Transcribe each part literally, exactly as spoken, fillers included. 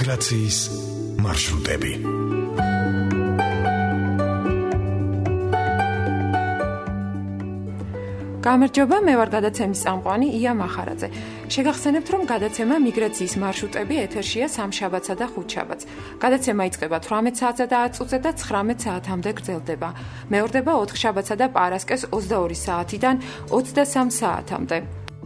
მიგრაციის მარშრუტები. გამარჯობა, მე ვარ გადაცემის წამყვანი ია მახარაძე. შეგახსენებთ, რომ გადაცემა მიგრაციის მარშრუტები ეთერშია სამშაბათსა და ხუთშაბათს. გადაცემა იწყება თვრამეტ საათსა და ათი წუთზე და ცხრამეტ საათამდე გრძელდება. მეორდება ოთხშაბათსა და პარასკევს ოცდაორი საათიდან ოცდასამ საათამდე.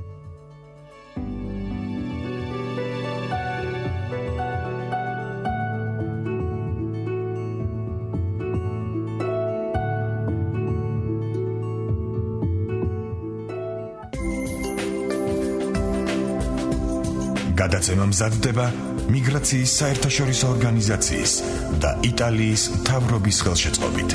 გადაცემა მზადდება მიგრაციის საერთაშორისო ორგანიზაციის და იტალიის მთავრობის ხელშეწყობით.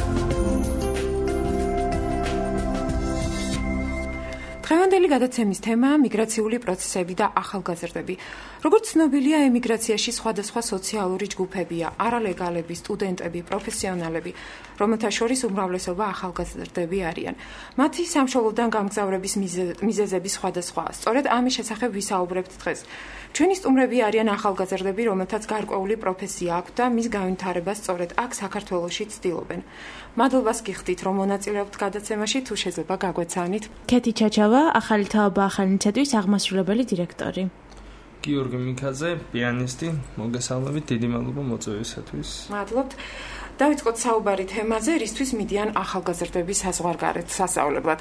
დღევანდელი გადაცემის თემაა მიგრაციული პროცესები და ახალგაზრდები. როგორც ცნობილია, ემიგრაციაში სხვადასხვა სოციალური ჯგუფებია: არალეგალები, სტუდენტები, პროფესიონალები, რომელთა შორის უმრავლესობა ახალგაზრდები არიან. მათი სამშობლოდან გამგზავრების მიზეზები სხვადასხვაა. სწორედ ამის შესახებ ვისაუბრებთ დღეს. ჩვენი სტუმრები არიან ახალგაზრდები, რომელთაც გარკვეული პროფესია აქვთ და მის განვითარებას სწორედ აქ საქართველოში ცდილობენ. მადლობას გიხდით, რომ მონაწილეობთ გადაცემაში, თუ შეიძლება გაგვეცანით. ქეთი ჩაჩავა, ახალი თაობა, ახალი ინიციატივის აღმასრულებელი დირექტორი. გიორგი მიქაძე, პიანისტი, მოგესალმებით, დიდი მადლობა მოწვევისათვის. მადლობთ. დავიწყოთ საუბარი თემაზე, რისთვის მიდიან ახალგაზრდები საზღვარგარეთ სასწავლებლად.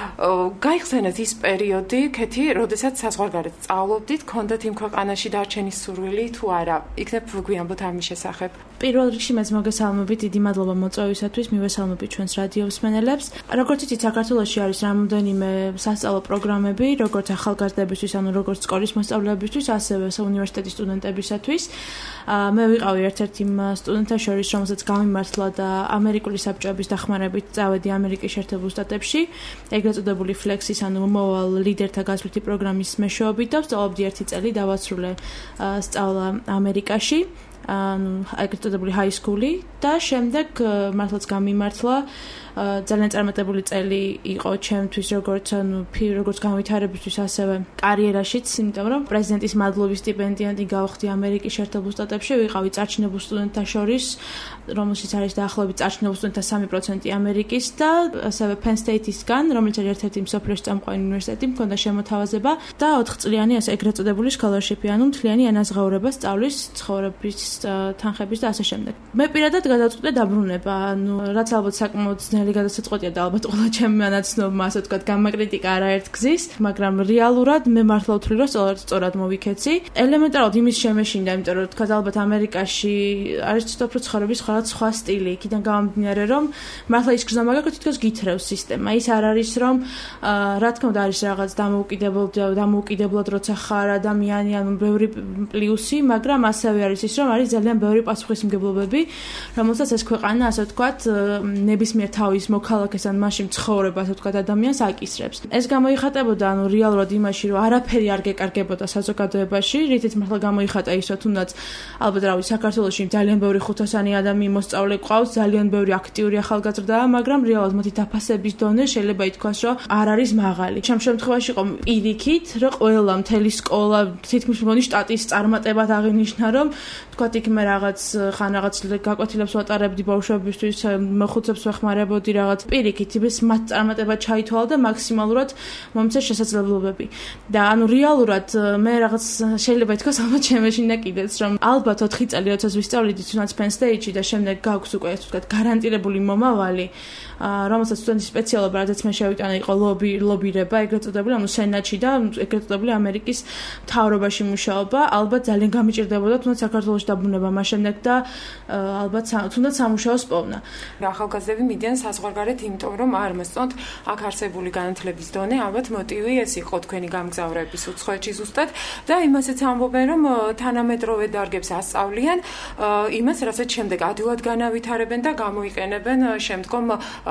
გაიხსენეთ ის პერიოდი, ქეთი, როდესაც საზღვარგარეთ სწავლობდით, გქონდათ იმ ქვეყანაში დარჩენის სურვილი თუ არა? იქნებ გვიანბოთ ამის შესახებ. პირველ რიგში მეც მოგესალმებით, დიდი მადლობა მოწვევისათვის, მივესალმებით ჩვენს რადიო მსმენელებს. როგორც იცით, საქართველოში არის რამდენიმე სასწავლო პროგრამები, როგორც ახალგაზრდებისთვის, ანუ როგორც სკოლის მოსწავლეებისთვის, ასევე უნივერსიტეტის სტუდენტებისათვის. მე ვიყავი ერთ-ერთი იმ სტუდენტთა შორის, რომელსაც გამიმართლა და ამერიკული საბჭოების დახმარებით წავედი ამერიკის შეერთებულ შტატებში, ეგრეთ წოდებული ფლექსის, ანუ მომავალ ლიდერთა გასვლითი პროგრამის მეშვეობით და ვსწავლობდი ერთი წელი დავასრულე სწავლა ამერიკაში, ანუ ეგრეთ წოდებული ჰაისკული და შემდეგ მართლაც გამიმართლა ძალიან წარმატებული წელი იყო ჩემთვის, როგორც ანუ როგორც განვითარებისთვის, ასევე კარიერაშიც, იმიტომ რომ პრეზიდენტის მადლობის სტიპენდიანტი გავხდი ამერიკის შეერთებულ შტატებში, ვიყავი წარჩინებულ სტუდენტთა შორის, რომელშიც არის დაახლოებით წარჩინებულ სტუდენტთა სამი პროცენტი ამერიკის და ასევე Penn State-ისგან, რომელიც არის ერთ-ერთი მსოფლიოში წამყვანი უნივერსიტეტი, მქონდა შემოთავაზება და ოთხწლიანი ეს ეგრეთ წოდებული scholarship-ი, ანუ მთლიანი ენაზღაურება სწავლის, ცხოვრების თანხების და ასე შემდეგ. მე პირადად გადავწყვიტე დაბრუნება, ანუ რაც ალბათ საკმაოდ ძნელი გადასაწყვეტია და ალბათ ყველა ჩემი ანაცნობმა, ასე ვთქვათ, გამაკრიტიკა არაერთგზის, მაგრამ რეალურად მე მართლა ვთვლი, რომ სწორად მოვიქეცი. ელემენტარულად იმის შემეშინდა, იმიტომ რომ ვთქვათ, ალბათ ამერიკაში არის ცოტა ცხოვრების ხალხ სხვა სტილი, იქიდან გამომდინარე, რომ მართლა ის გზა მაგაქვს, თითქოს გითრევს სისტემა. ის არ არის, რომ რა თქმა უნდა არის რაღაც დამოუკიდებლად, დამოუკიდებლად როცა ხარ ადამიანი, ანუ ბევრი პლუსი, მაგრამ ასევე არის ის, რომ არის ძალიან ბევრი პასუხისმგებლობები, რომელსაც ეს ქვეყანა, ასე ვთქვათ, ნებისმიერ თავის მოქალაქეს ან მაშინ ცხოვრება, ასე ვთქვათ, ადამიანს აკისრებს. ეს გამოიხატებოდა, ანუ რეალურად იმაში, რომ არაფერი არ გეკარგებოდა საზოგადოებაში, რითიც მართლა გამოიხატა ის, რომ თუნდაც ალბათ რავი, საქართველოში ძალიან ბევრი ხუთასანი ადამიანი მოსწავლე ყავს, ძალიან ბევრი აქტიური ახალგაზრდაა, მაგრამ რეალურად მათი დაფასების დონე შეიძლება ითქვას, რომ არ არის მაღალი. ჩემ შემთხვევაში იყო პირიქით, რომ ყველა მთელი სკოლა, თითქმის მგონი შტატის წარმატებად აღინიშნა, რომ ვთქვათ, იქ მე რაღაც ხან რაღაც გაკვეთილებს ვატარებდი ბავშვებისთვის, მოხუცებს ვეხმარებოდი რაღაც პირიქით, ის მათ წარმატება ჩაითვალა და მაქსიმალურად მომცე შესაძლებლობები. და ანუ რეალურად მე რაღაც შეიძლება ითქვას, ალბათ შემეშინდა კიდეც, რომ ალბათ ოთხი წელი როდესაც ვისწავლიდით თუნდაც Penn State-ში და შემდეგ გაქვს უკვე ასე ვთქვათ გარანტირებული მომავალი, რომელსაც სტუდენტის სპეციალობა, რადგან მე შევიტანა, იყო ლობი, ლობირება, ეგრეთ წოდებული, ანუ სენატში და ეგრეთ წოდებული ამერიკის მთავრობაში მუშაობა, ალბათ ძალიან გამიჭირდებოდა თუნდაც საქართველოში დაბრუნება მას შემდეგ და ალბათ თუნდაც სამუშაოს პოვნა. ახალგაზრდები მიდიან საზღვარგარეთ, იმიტომ რომ არ მოსწონთ აქ არსებული განათლების დონე, ალბათ მოტივი ეს იყო თქვენი გამგზავრების უცხოეთში ზუსტად და იმასაც ამბობენ, რომ თანამედროვე დარგებს ასწავლიან, იმას, რასაც შემდეგ ადვილად განავითარებენ და გამოიყენებენ შემდგომ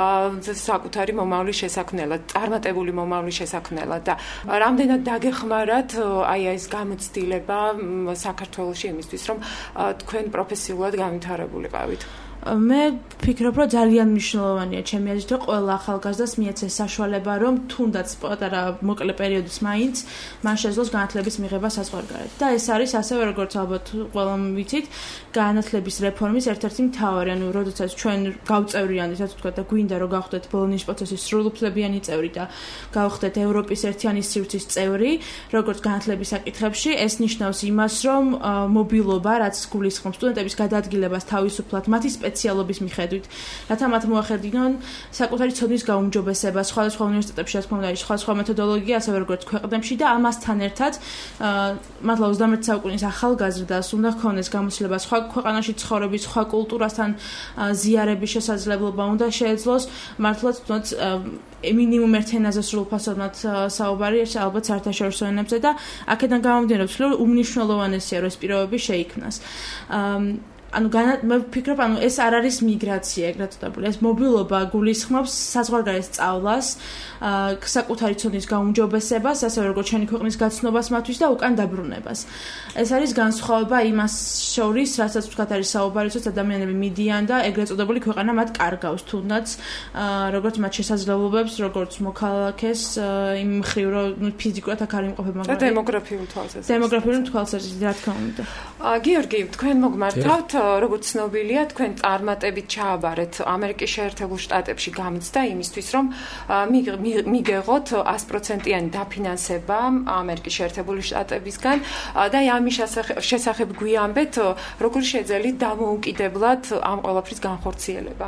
საკუთარი მომავლის შესაქმნელად, წარმატებული მომავლის შესაქმნელად და რამდენად დაგეხმარათ აი ეს გამოცდილება საქართველოში იმისთვის, რომ თქვენ პროფესიულად განვითარებულიყავით. მე ვფიქრობ, რომ ძალიან მნიშვნელოვანია ჩემი აზრით, რომ ყველა ახალგაზრდას მიეცეს საშუალება, რომ თუნდაც პატარა მოკლე პერიოდის მაინც მან შეძლოს განათლების მიღება საზღვარგარეთ. და ეს არის ასევე როგორც ალბათ ყველამ ვიცით, განათლების რეფორმის ერთ-ერთი მთავარი, ანუ როდესაც ჩვენ გავწევრიანდით, ასე ვთქვათ, და გვინდა რომ გავხდეთ ბოლონის პროცესის სრულუფლებიანი წევრი და გავხდეთ ევროპის ერთიანი სივრცის წევრი, როგორც განათლების საკითხებში, ეს ნიშნავს იმას, რომ მობილობა, რაც გულისხმობს სტუდენტების გადაადგილებას თავისუფლად მათი სპეციალობის მიხედვით, რათა მათ მოახერხონ საკუთარი ცოდნის გაუმჯობესება სხვადასხვა უნივერსიტეტებში, რა თქმა უნდა, სხვადასხვა მეთოდოლოგია, ასევე როგორც ქვეყნებში და ამასთან ერთად მართლა ოცდამეერთე საუკუნის ახალგაზრდას უნდა ჰქონდეს გამოცდილება სხვა ქვეყანაში ცხოვრების, სხვა კულტურასთან ზიარების შესაძლებლობა, უნდა შეეძლოს მართლაც თუნდაც მინიმუმ ერთ ენაზე სრულფასოვნად საუბარი, ალბათ საერთაშორისო ენებზე და აქედან გამომდინარე, რომ უმნიშვნელოვანესია, რომ ეს პირობები შეიქმნას. ანუ მე ვფიქრობ, ანუ ეს არ არის მიგრაცია, ეგრეთ წოდებული. ეს მობილობა გულისხმობს საზღვარგარეთ სწავლას, საკუთარი ცოდნის გაუმჯობესებას, ასევე როგორც ჩვენი ქვეყნის გაცნობას მათთვის და უკან დაბრუნებას. ეს არის განსხვავება იმას შორის, რასაც ვთქვათ, არის საუბარი, რომ ადამიანები მიდიან და ეგრეთ წოდებული ქვეყანა მათ კარგავს, თუნდაც როგორც მათ შესაძლებლობებს, როგორც მოქალაქეს, იმ მხრივ, რომ ფიზიკურად აქ არ იმყოფება, მაგრამ დემოგრაფიული თვალსაზრისით. დემოგრაფიული თვალსაზრისით, რა თქმა უნდა. გიორგი, თქვენ მოგმართავთ, როგორც ცნობილია, თქვენ წარმატებით ჩააბარეთ ამერიკის შეერთებულ შტატებში გამოცდა იმისთვის, რომ მიგეღოთ ას პროცენტიანი დაფინანსება ამერიკის შეერთებული შტატებისგან და ამის შესახებ გვიამბეთ, როგორ შეძელით დამოუკიდებლად ამ ყველაფრის განხორციელება.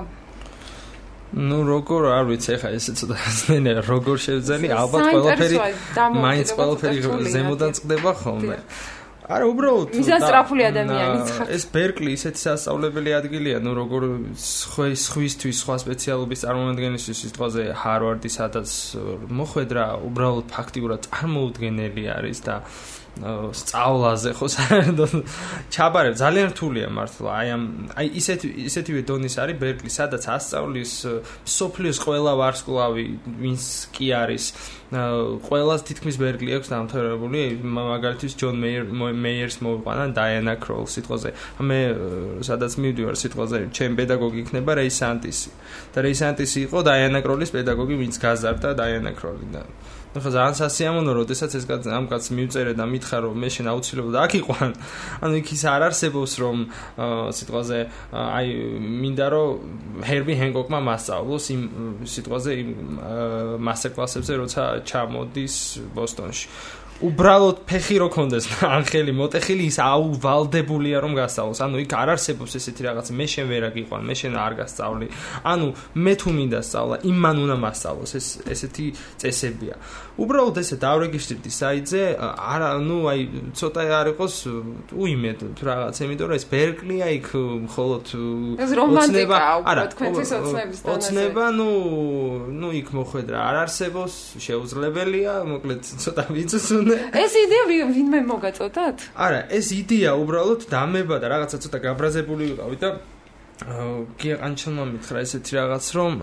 ну როგორ არ ვიცი ახლა ესე ცოტა ზნენა როგორ შევძელი ალბათ ყველაფერი მაინც ყველაფერი ზემოდან წყდება ხოლმე არა უბრალოდ მიზანსტრაფული ადამიანიც ხარ ეს ბერკლი ისეთი სასწავლებელი ადგილია ну როგორ სხვისთვის სხვა სპეციალობის წარმომადგენლისთვის სიტყვაზე ჰარვარდი სადაც მოხვედრა უბრალოდ ფაქტიურად წარმოუდგენელი არის და სწავლაზე ხო ჩაბარებ ძალიან რთულია მართლა აი ამ აი ისეთი ისეთივე დონის არის ბერკლი სადაც ასწავლის სოფლიოს ყველა ვარსკვლავი ვინც კი არის ყველას თითქმის ბერკლი აქვს დამთავრებული მაგალითად ჯონ მეიერს მოვიყვანა დაიანა კროლ სიტყვაზე მე სადაც მივდივარ სიტყვაზე ჩემი პედაგოგი იქნება რეი სანტისი და რეი სანტისი იყო დაიანა კროლის პედაგოგი ვინც გაზარდა დაიანა კროლი და ну ხაზან სასიამოვნო როდესაც ეს ამ კაცს მივწერე და მითხრა რომ მე შენ აუცილებლად აქ იყვან ანუ იქ ის არ არსებობს რომ სიტყვაზე აი მინდა რომ ჰერბი ჰენკოკმა მასწავლოს იმ სიტყვაზე იმ მასტერ კლასებზე როცა ჩამოდის ბოსტონში უბრალოდ ფეხი რო კონდეს ანხელი მოტეხილი ის აუვალდებულია რომ გასწავლოს ანუ იქ არ არსებობს ესეთი რაღაც მე შენ ვერ აგიყვან მე შენ არ გასწავლი ანუ მე თუ მინდა სწავლა იმან უნდა მასწავლოს ეს ესეთი წესებია უბრალოდ ესე დავრეგისტრირდი საიტზე არა ნუ აი ცოტა არ იყოს უიმედ რაღაც იმიტომ რომ ეს ბერკლია იქ მხოლოდ ეს რომანტიკა უფრო თქვენთვის ოცნების დონეზე ოცნება ნუ ნუ იქ მოხვედრა არ არსებობს შეუძლებელია მოკლედ ცოტა ვიწუსუნე ეს იდეა ვინმე მოგაწოდათ? არა, ეს იდეა უბრალოდ დამება და რაღაცა ცოტა გაბრაზებული ვიყავი და გიაყანჩელმა მითხრა ესეთი რაღაც რომ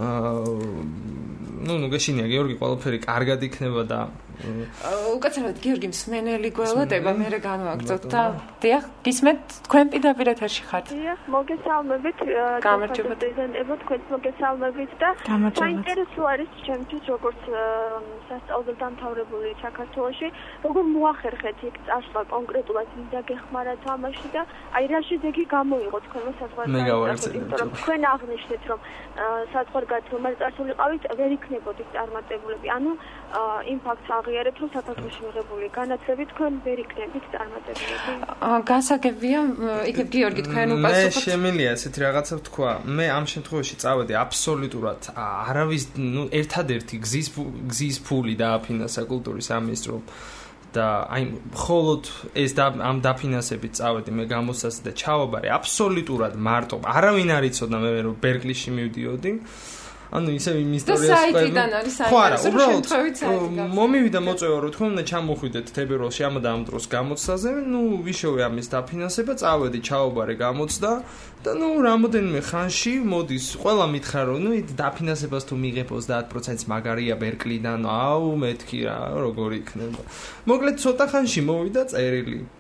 ну ну გაშინია გიორგი ყველაფერი კარგად იქნება და უკაცრავად გიორგი მსმენელი გველოდება მე რა განვაგრძოთ და დიახ გისმენთ თქვენ პირდაპირ ეთერში ხართ დიახ მოგესალმებით გამარჯობათ ეზენებო თქვენ მოგესალმებით და საინტერესო არის ჩემთვის როგორც სასწავლებელი დამთავრებული საქართველოში როგორ მოახერხეთ იქ წასვლა კონკრეტულად ვინდა გეხმარა თამაში და აი რა შედეგი გამოიღო თქვენმა საზღვარგარეთ თქვენ აღნიშნეთ რომ საზღვარგარეთ რომ წასულიყავით ვერ იქნებოდით წარმატებულები ანუ იმ ფაქტს აღიარეთ რომ საქართველოში მიღებული განათლებით თქვენ ვერ იქნებით წარმატებულები გასაგებია იქნებ გიორგი თქვენ უპასუხოთ მე შემიძლია ესეთი რაღაცა ვთქვა მე ამ შემთხვევაში წავედი აბსოლუტურად არავის ნუ ერთადერთი გზის გზის ფული დააფინანსა კულტურის სამინისტრომ და აი მხოლოდ ეს ამ დაფინანსებით წავედი მე გამოცდაზე და ჩავაბარე აბსოლუტურად მარტო არავინ არ იცოდა მე რომ ბერკლიში მივდიოდი ანუ ისე იმ ისტორიას საიტიდან არის საინტერესო შემთხვევით მომივიდა მოწევა რომ თქვენ უნდა ჩამოხვიდეთ თებერვალში ამ და ამ დროს გამოცდაზე ნუ ვიშოვე ამის დაფინანსება წავედი ჩაობარე გამოცდა და ნუ რამოდენიმე ხანში მოდის ყველა მითხრა რომ ნუ დაფინანსებას თუ მიიღებ ოცდაათ პროცენტს მაგარია ბერკლიდან აუ მეთქი რა როგორი იქნება მოკლედ ცოტა ხანში მოვიდა წერილი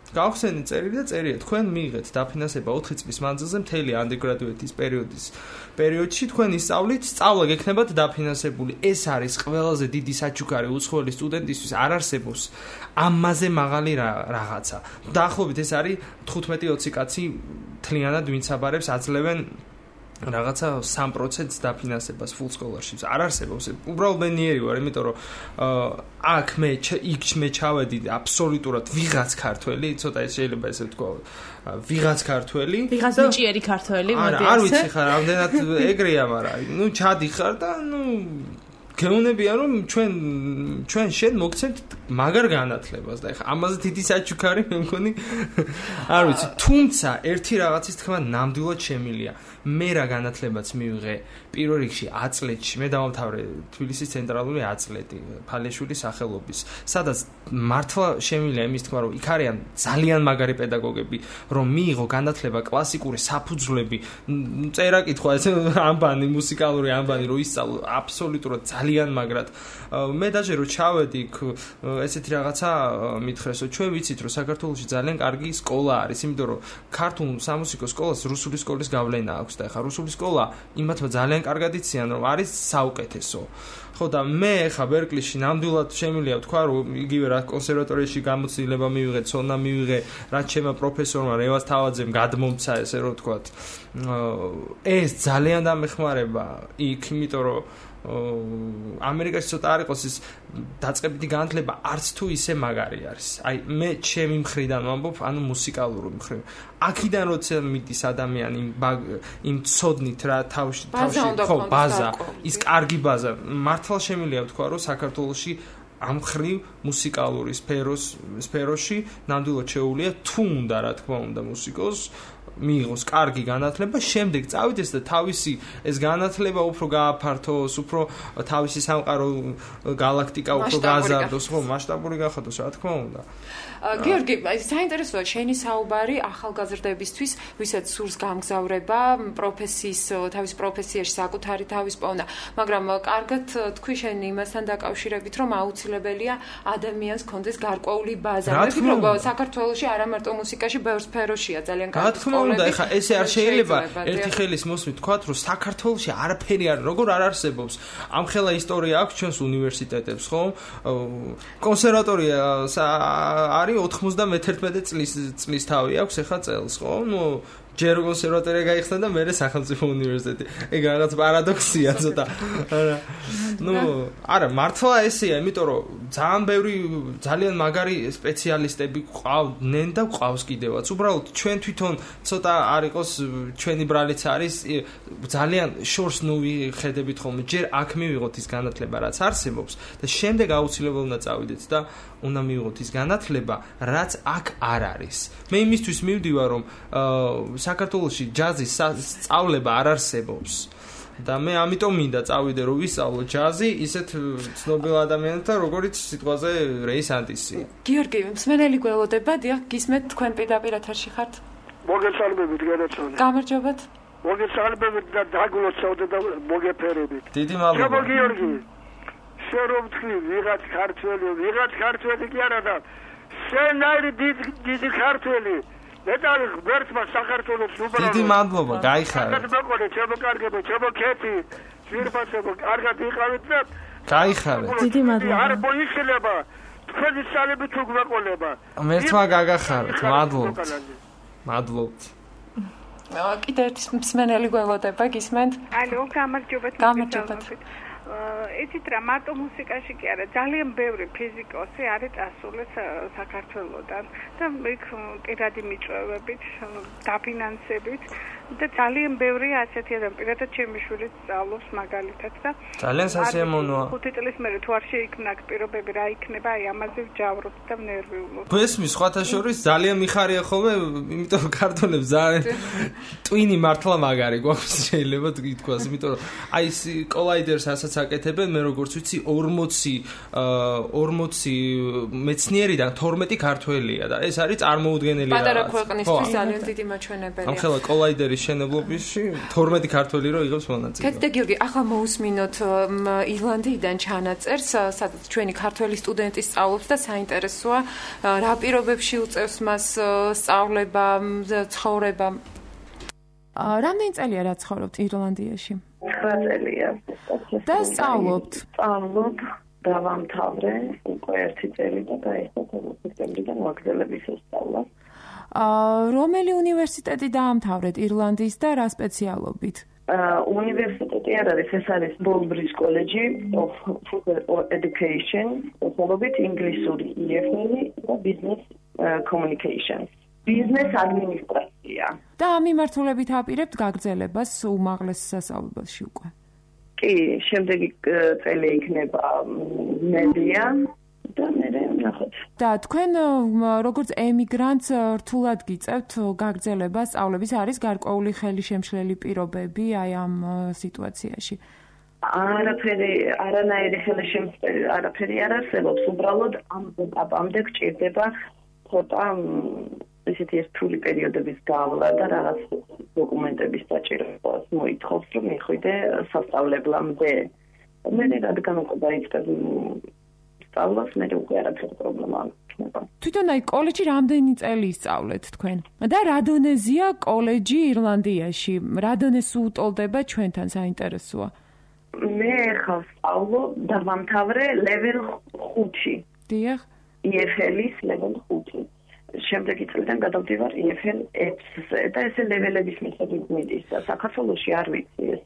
გავხსენეთ წერილი და წერია თქვენ მიიღეთ დაფინანსება ოთხი წლის მანძილზე მთელი ანდერგრადუეტის პერიოდის პერიოდში თქვენ ისწავლით, სწავლა გექნებათ დაფინანსებული. ეს არის ყველაზე დიდი საჩუქარი უცხოელი სტუდენტისთვის, არ არსებობს ამაზე მაღალი რაღაცა. დაახლოებით ეს არის თხუთმეტი ოცი კაცი თლიანად ვინც აბარებს აძლევენ რაღაცა სამ პროცენტს დაფინანსებას full scholarship-ს. არ არსებობს. უბრალოდ მენიერი ვარ, იმიტომ რომ აქ მე იქ მე ჩავედი აბსოლუტურად ვიღაც ქართველი, ცოტა ეს შეიძლება ესე ვთქვა. ვიღაც ქართველი, ვიღაც ნიჭიერი ქართველი, მოდი ასე. არ ვიცი ხარ, რამდენად ეგრეა, მაგრამ ნუ ჩადიხარ და ნუ გეუნებია რომ ჩვენ ჩვენ შენ მოგცემთ მაგარ განათლებას და ეხა ამაზე დიდი საჩუქარი მე მგონი არ ვიცი, თუმცა ერთი რაღაცის თქმა ნამდვილად შემილია. მე რა განათლებაც მივიღე პირველ რიგში აწლეთში, მე დავამთავრე თბილისის ცენტრალური აწლეთი ფალეშვილის სახელობის, სადაც მართლა შემილია იმის თქმა, რომ იქ არიან ძალიან მაგარი პედაგოგები, რომ მიიღო განათლება კლასიკური საფუძვლები, წერა კითხვა, ეს ამბანი, მუსიკალური ამბანი, რომ ისწავლო აბსოლუტურად ძალიან მაგრად. მე დაჟე რომ ჩავედი იქ ესეთი რაღაცა მითხრეს, რომ ჩვენ ვიცით, რომ საქართველოში ძალიან კარგი სკოლა არის, იმიტომ რომ ქართულ სამუსიკო სკოლას რუსული სკოლის გავლენა აქვს და ხა რუსული სკოლა იმათმა ძალიან კარგად იციან, რომ არის საუკეთესო. ხო და მე ხა ბერკლიში ნამდვილად შემიძლია ვთქვა, რომ იგივე რა კონსერვატორიაში გამოცდილება მივიღე, ცოდნა მივიღე, რაც ჩემმა პროფესორმა რევაზ თავაძემ გადმომცა, ესე რომ ვთქვათ. ეს ძალიან დამეხმარება იქ, იმიტომ რომ ამერიკაში ცოტა არ იყოს ის დაწყებითი განათლება არც თუ ისე მაგარი არის. აი მე ჩემი მხრიდან ვამბობ, ანუ მუსიკალური მხრიდან. აქედან როცა მიდის ადამიანი იმ იმ ცოდნით რა თავში თავში ხო ბაზა, ის კარგი ბაზა. მართლა შემიძლია ვთქვა, რომ საქართველოში ამ ხრივ მუსიკალური სფეროს სფეროში ნამდვილად შეუულია თუ უნდა რა თქმა უნდა მუსიკოს მიიღოს კარგი განათლება, შემდეგ წავიდეს და თავისი ეს განათლება უფრო გააფართოს, უფრო თავისი სამყარო galaktika უფრო გაზარდოს, ხო, მასშტაბური გახადოს, რა თქმა უნდა. გიორგი, საინტერესოა შენი საუბარი ახალგაზრდებისთვის, ვისაც სურს გამგზავრება, პროფესიის, თავის პროფესიაში საკუთარი თავის პოვნა, მაგრამ კარგად თქვი შენ იმასთან დაკავშირებით, რომ აუცილებელია ადამიანს კონდეს გარკვეული ბაზა. მე ვფიქრობ, საქართველოში არა მარტო მუსიკაში, ბევრ სფეროშია ძალიან კარგი სკოლები. და ეხა ესე არ შეიძლება ერთი ხელის მოსმით თქვათ, რომ საქართველოში არაფერი არ როგორ არ არსებობს. ამხელა ისტორია აქვს ჩვენს უნივერსიტეტებს, ხო? კონსერვატორია არის ოთხმოცდამეთერთმეტი წლის წლის თავი აქვს ეხა წელს, ხო? ნუ ჯერ კონსერვატორია გაიხსნა და მერე სახელმწიფო უნივერსიტეტი. ეგ რაღაც პარადოქსია ცოტა. არა. ნუ არა, მართლა ესეა, იმიტომ რომ ძალიან ბევრი ძალიან მაგარი სპეციალისტები ყავდნენ და ყავს კიდევაც. უბრალოდ ჩვენ თვითონ ცოტა არ იყოს ჩვენი ბრალიც არის ძალიან შორს ნუ ვიხედებით ხოლმე. ჯერ აქ მივიღოთ ის განათლება, რაც არსებობს და შემდეგ აუცილებლად უნდა წავიდეთ და უნდა მივიღოთ ის განათლება, რაც აქ არ არის. მე იმისთვის მივდივარ, რომ საქართველოში ჯაზის სწავლება არ არსებობს. და მე ამიტომ მინდა წავიდე რომ ვისწავლო ჯაზი ისეთ ცნობილ ადამიანთან როგორიც სიტყვაზე რეის ანტისი. გიორგი, მსმენელი გველოდება, დიახ, გისმენთ თქვენ პირდაპირ ეთერში ხართ? მოგესალმებით, გადაცვალე. გამარჯობათ. მოგესალმებით და დაგულოცავთ და მოგეფერებით. დიდი მადლობა. ჩაბო გიორგი. შერობთქი ვიღაც ქართველი, ვიღაც ქართველი კი არა და შენაირი დიდი ქართველი. მეტალი ღმერთმა საქართველოს უბრალოდ დიდი მადლობა, გაიხარეთ. კარგად მოყოლე, ჩემო კარგებო, ჩემო ქეთი, ძვირფასებო, კარგად იყავით და გაიხარეთ. დიდი მადლობა. არ მოიშლება, თქვენი სალები თუ გვეყოლება. ღმერთმა გაგახარეთ, მადლობთ. მადლობთ. კიდევ ერთი მსმენელი გველოდება, გისმენთ? ალო, გამარჯობათ. გამარჯობათ. იცით რა, მარტო მუსიკაში კი არა, ძალიან ბევრი ფიზიკოსი არის წასული საქართველოდან და იქ პირადი მიწვევებით, დაფინანსებით და ძალიან ბევრი ასეთი ადამიანი, პირადად ჩემი შვილი სწავლობს მაგალითად და ძალიან სასიამოვნოა. ხუთი წლის მერე თუ არ შეიქმნა პირობები, რა იქნება, აი ამაზე ვჯავრობ და ნერვიულობ. გესმის, სხვათა შორის ძალიან მიხარია ხოლმე, იმიტომ რომ ქართველებს ძალიან ტვინი მართლა მაგარი გვაქვს შეიძლება ითქვას, იმიტომ რომ აი ეს კოლაიდერს ასაც აკეთებენ, მე როგორც ვიცი ორმოცი ორმოცი მეცნიერიდან თორმეტი ქართველია და ეს არის წარმოუდგენელი რაღაც. პატარა ქვეყნისთვის ძალიან დიდი მაჩვენებელია. ამხელა კოლაიდერი შენებლობებში თორმეტი ქართველი რო იღებს მონაწილეობას. კეთდა გიორგი, ახლა მოусმინოთ ირლანდიიდან ჩანაწერს, სადაც ჩვენი ქართველი სტუდენტი სწავლობს და საინტერესოა რა პირობებში უწევს მას სწავლება, ცხოვრება. რამდენი წელია რა ცხოვრობთ ირლანდიაში? ცხრა წელია. და სწავლობთ? სწავლობ, დავამთავრე უკვე ერთი წელი და გაიხსნა სექტემბრიდან ვაგრძელების სწავლა. რომელი უნივერსიტეტი დაამთავრეთ ირლანდიის და რა სპეციალობით? უნივერსიტეტი არ არის, ეს არის Bowlbridge College of Education, სწავლობთ ინგლისური ი ეფ ელი და Business Communications. Business Administration. და ამ მიმართულებით აპირებთ გაგრძელებას უმაღლეს სასწავლებელში უკვე. კი, შემდეგი წელი იქნება მედია და მე ნახოთ. და თქვენ როგორც ემიგრანტს რთულად გიწევთ გაგრძელებას სწავლების, არის გარკვეული ხელშემშლელი პირობები აი ამ სიტუაციაში? არაფერი, არანაირი ხელშემშლელი არაფერი არ არსებობს, უბრალოდ ამ ეტაპამდე გჭირდება ცოტა ისეთი რთული პერიოდების გავლა და რაღაც დოკუმენტების საჭიროებას მოითხოვს, რომ მიხვიდე სასწავლებლამდე. მე რადგან უკვე დაიწყებ სწავლას, მე უკვე არაფერი პრობლემა არ იქნება. თვითონ აი კოლეჯში რამდენი წელი სწავლეთ თქვენ? და რა დონეზეა კოლეჯი ირლანდიაში? რა დონეს უტოლდება ჩვენთან საინტერესოა? მე ხავ სწავლობ დავამთავრე level ხუთი. დიახ. ი ეფ ელის level ხუთი. შემდეგი წლიდან გადავდივარ ი ეფ ელ ექვსზე და ესე ლეველების მიხედვით მიდის და საქართველოში არ ვიცი ეს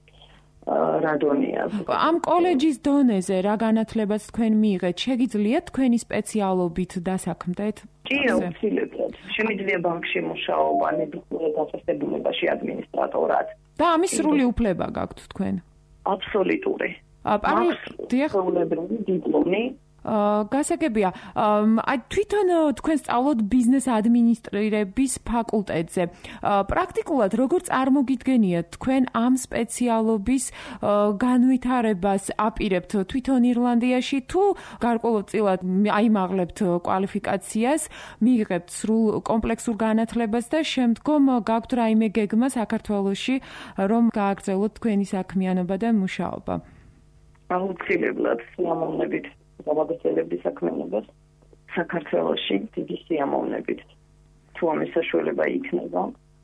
რა დონეა. ამ კოლეჯის დონეზე რა განათლებაც თქვენ მიიღეთ? შეგიძლიათ თქვენი სპეციალობით დასაქმდეთ? კი, აუცილებლად. შემიძლია ბანკში მუშაობა, ნებისმიერ დაწესებულებაში ადმინისტრატორად. და ამის სრული უფლება გაქვთ თქვენ? აბსოლუტური. დიახ. დიპლომი. გასაგებია, აი თვითონ თქვენ სწავლობთ ბიზნეს ადმინისტრირების ფაკულტეტზე. პრაქტიკულად როგორ წარმოგიდგენიათ თქვენ ამ სპეციალობის განვითარებას აპირებთ თვითონ ირლანდიაში თუ გარკვეულწილად აიმაღლებთ კვალიფიკაციას, მიიღებთ სრულ კომპლექსურ განათლებას და შემდგომ გაქვთ რაიმე გეგმა საქართველოში, რომ გააგრძელოთ თქვენი საქმიანობა და მუშაობა? აუცილებლად სიამოვნებით გავაგრძელებდი საქმიანობას საქართველოში დიდი სიამოვნებით. თუ ამის საშუალება იქნება.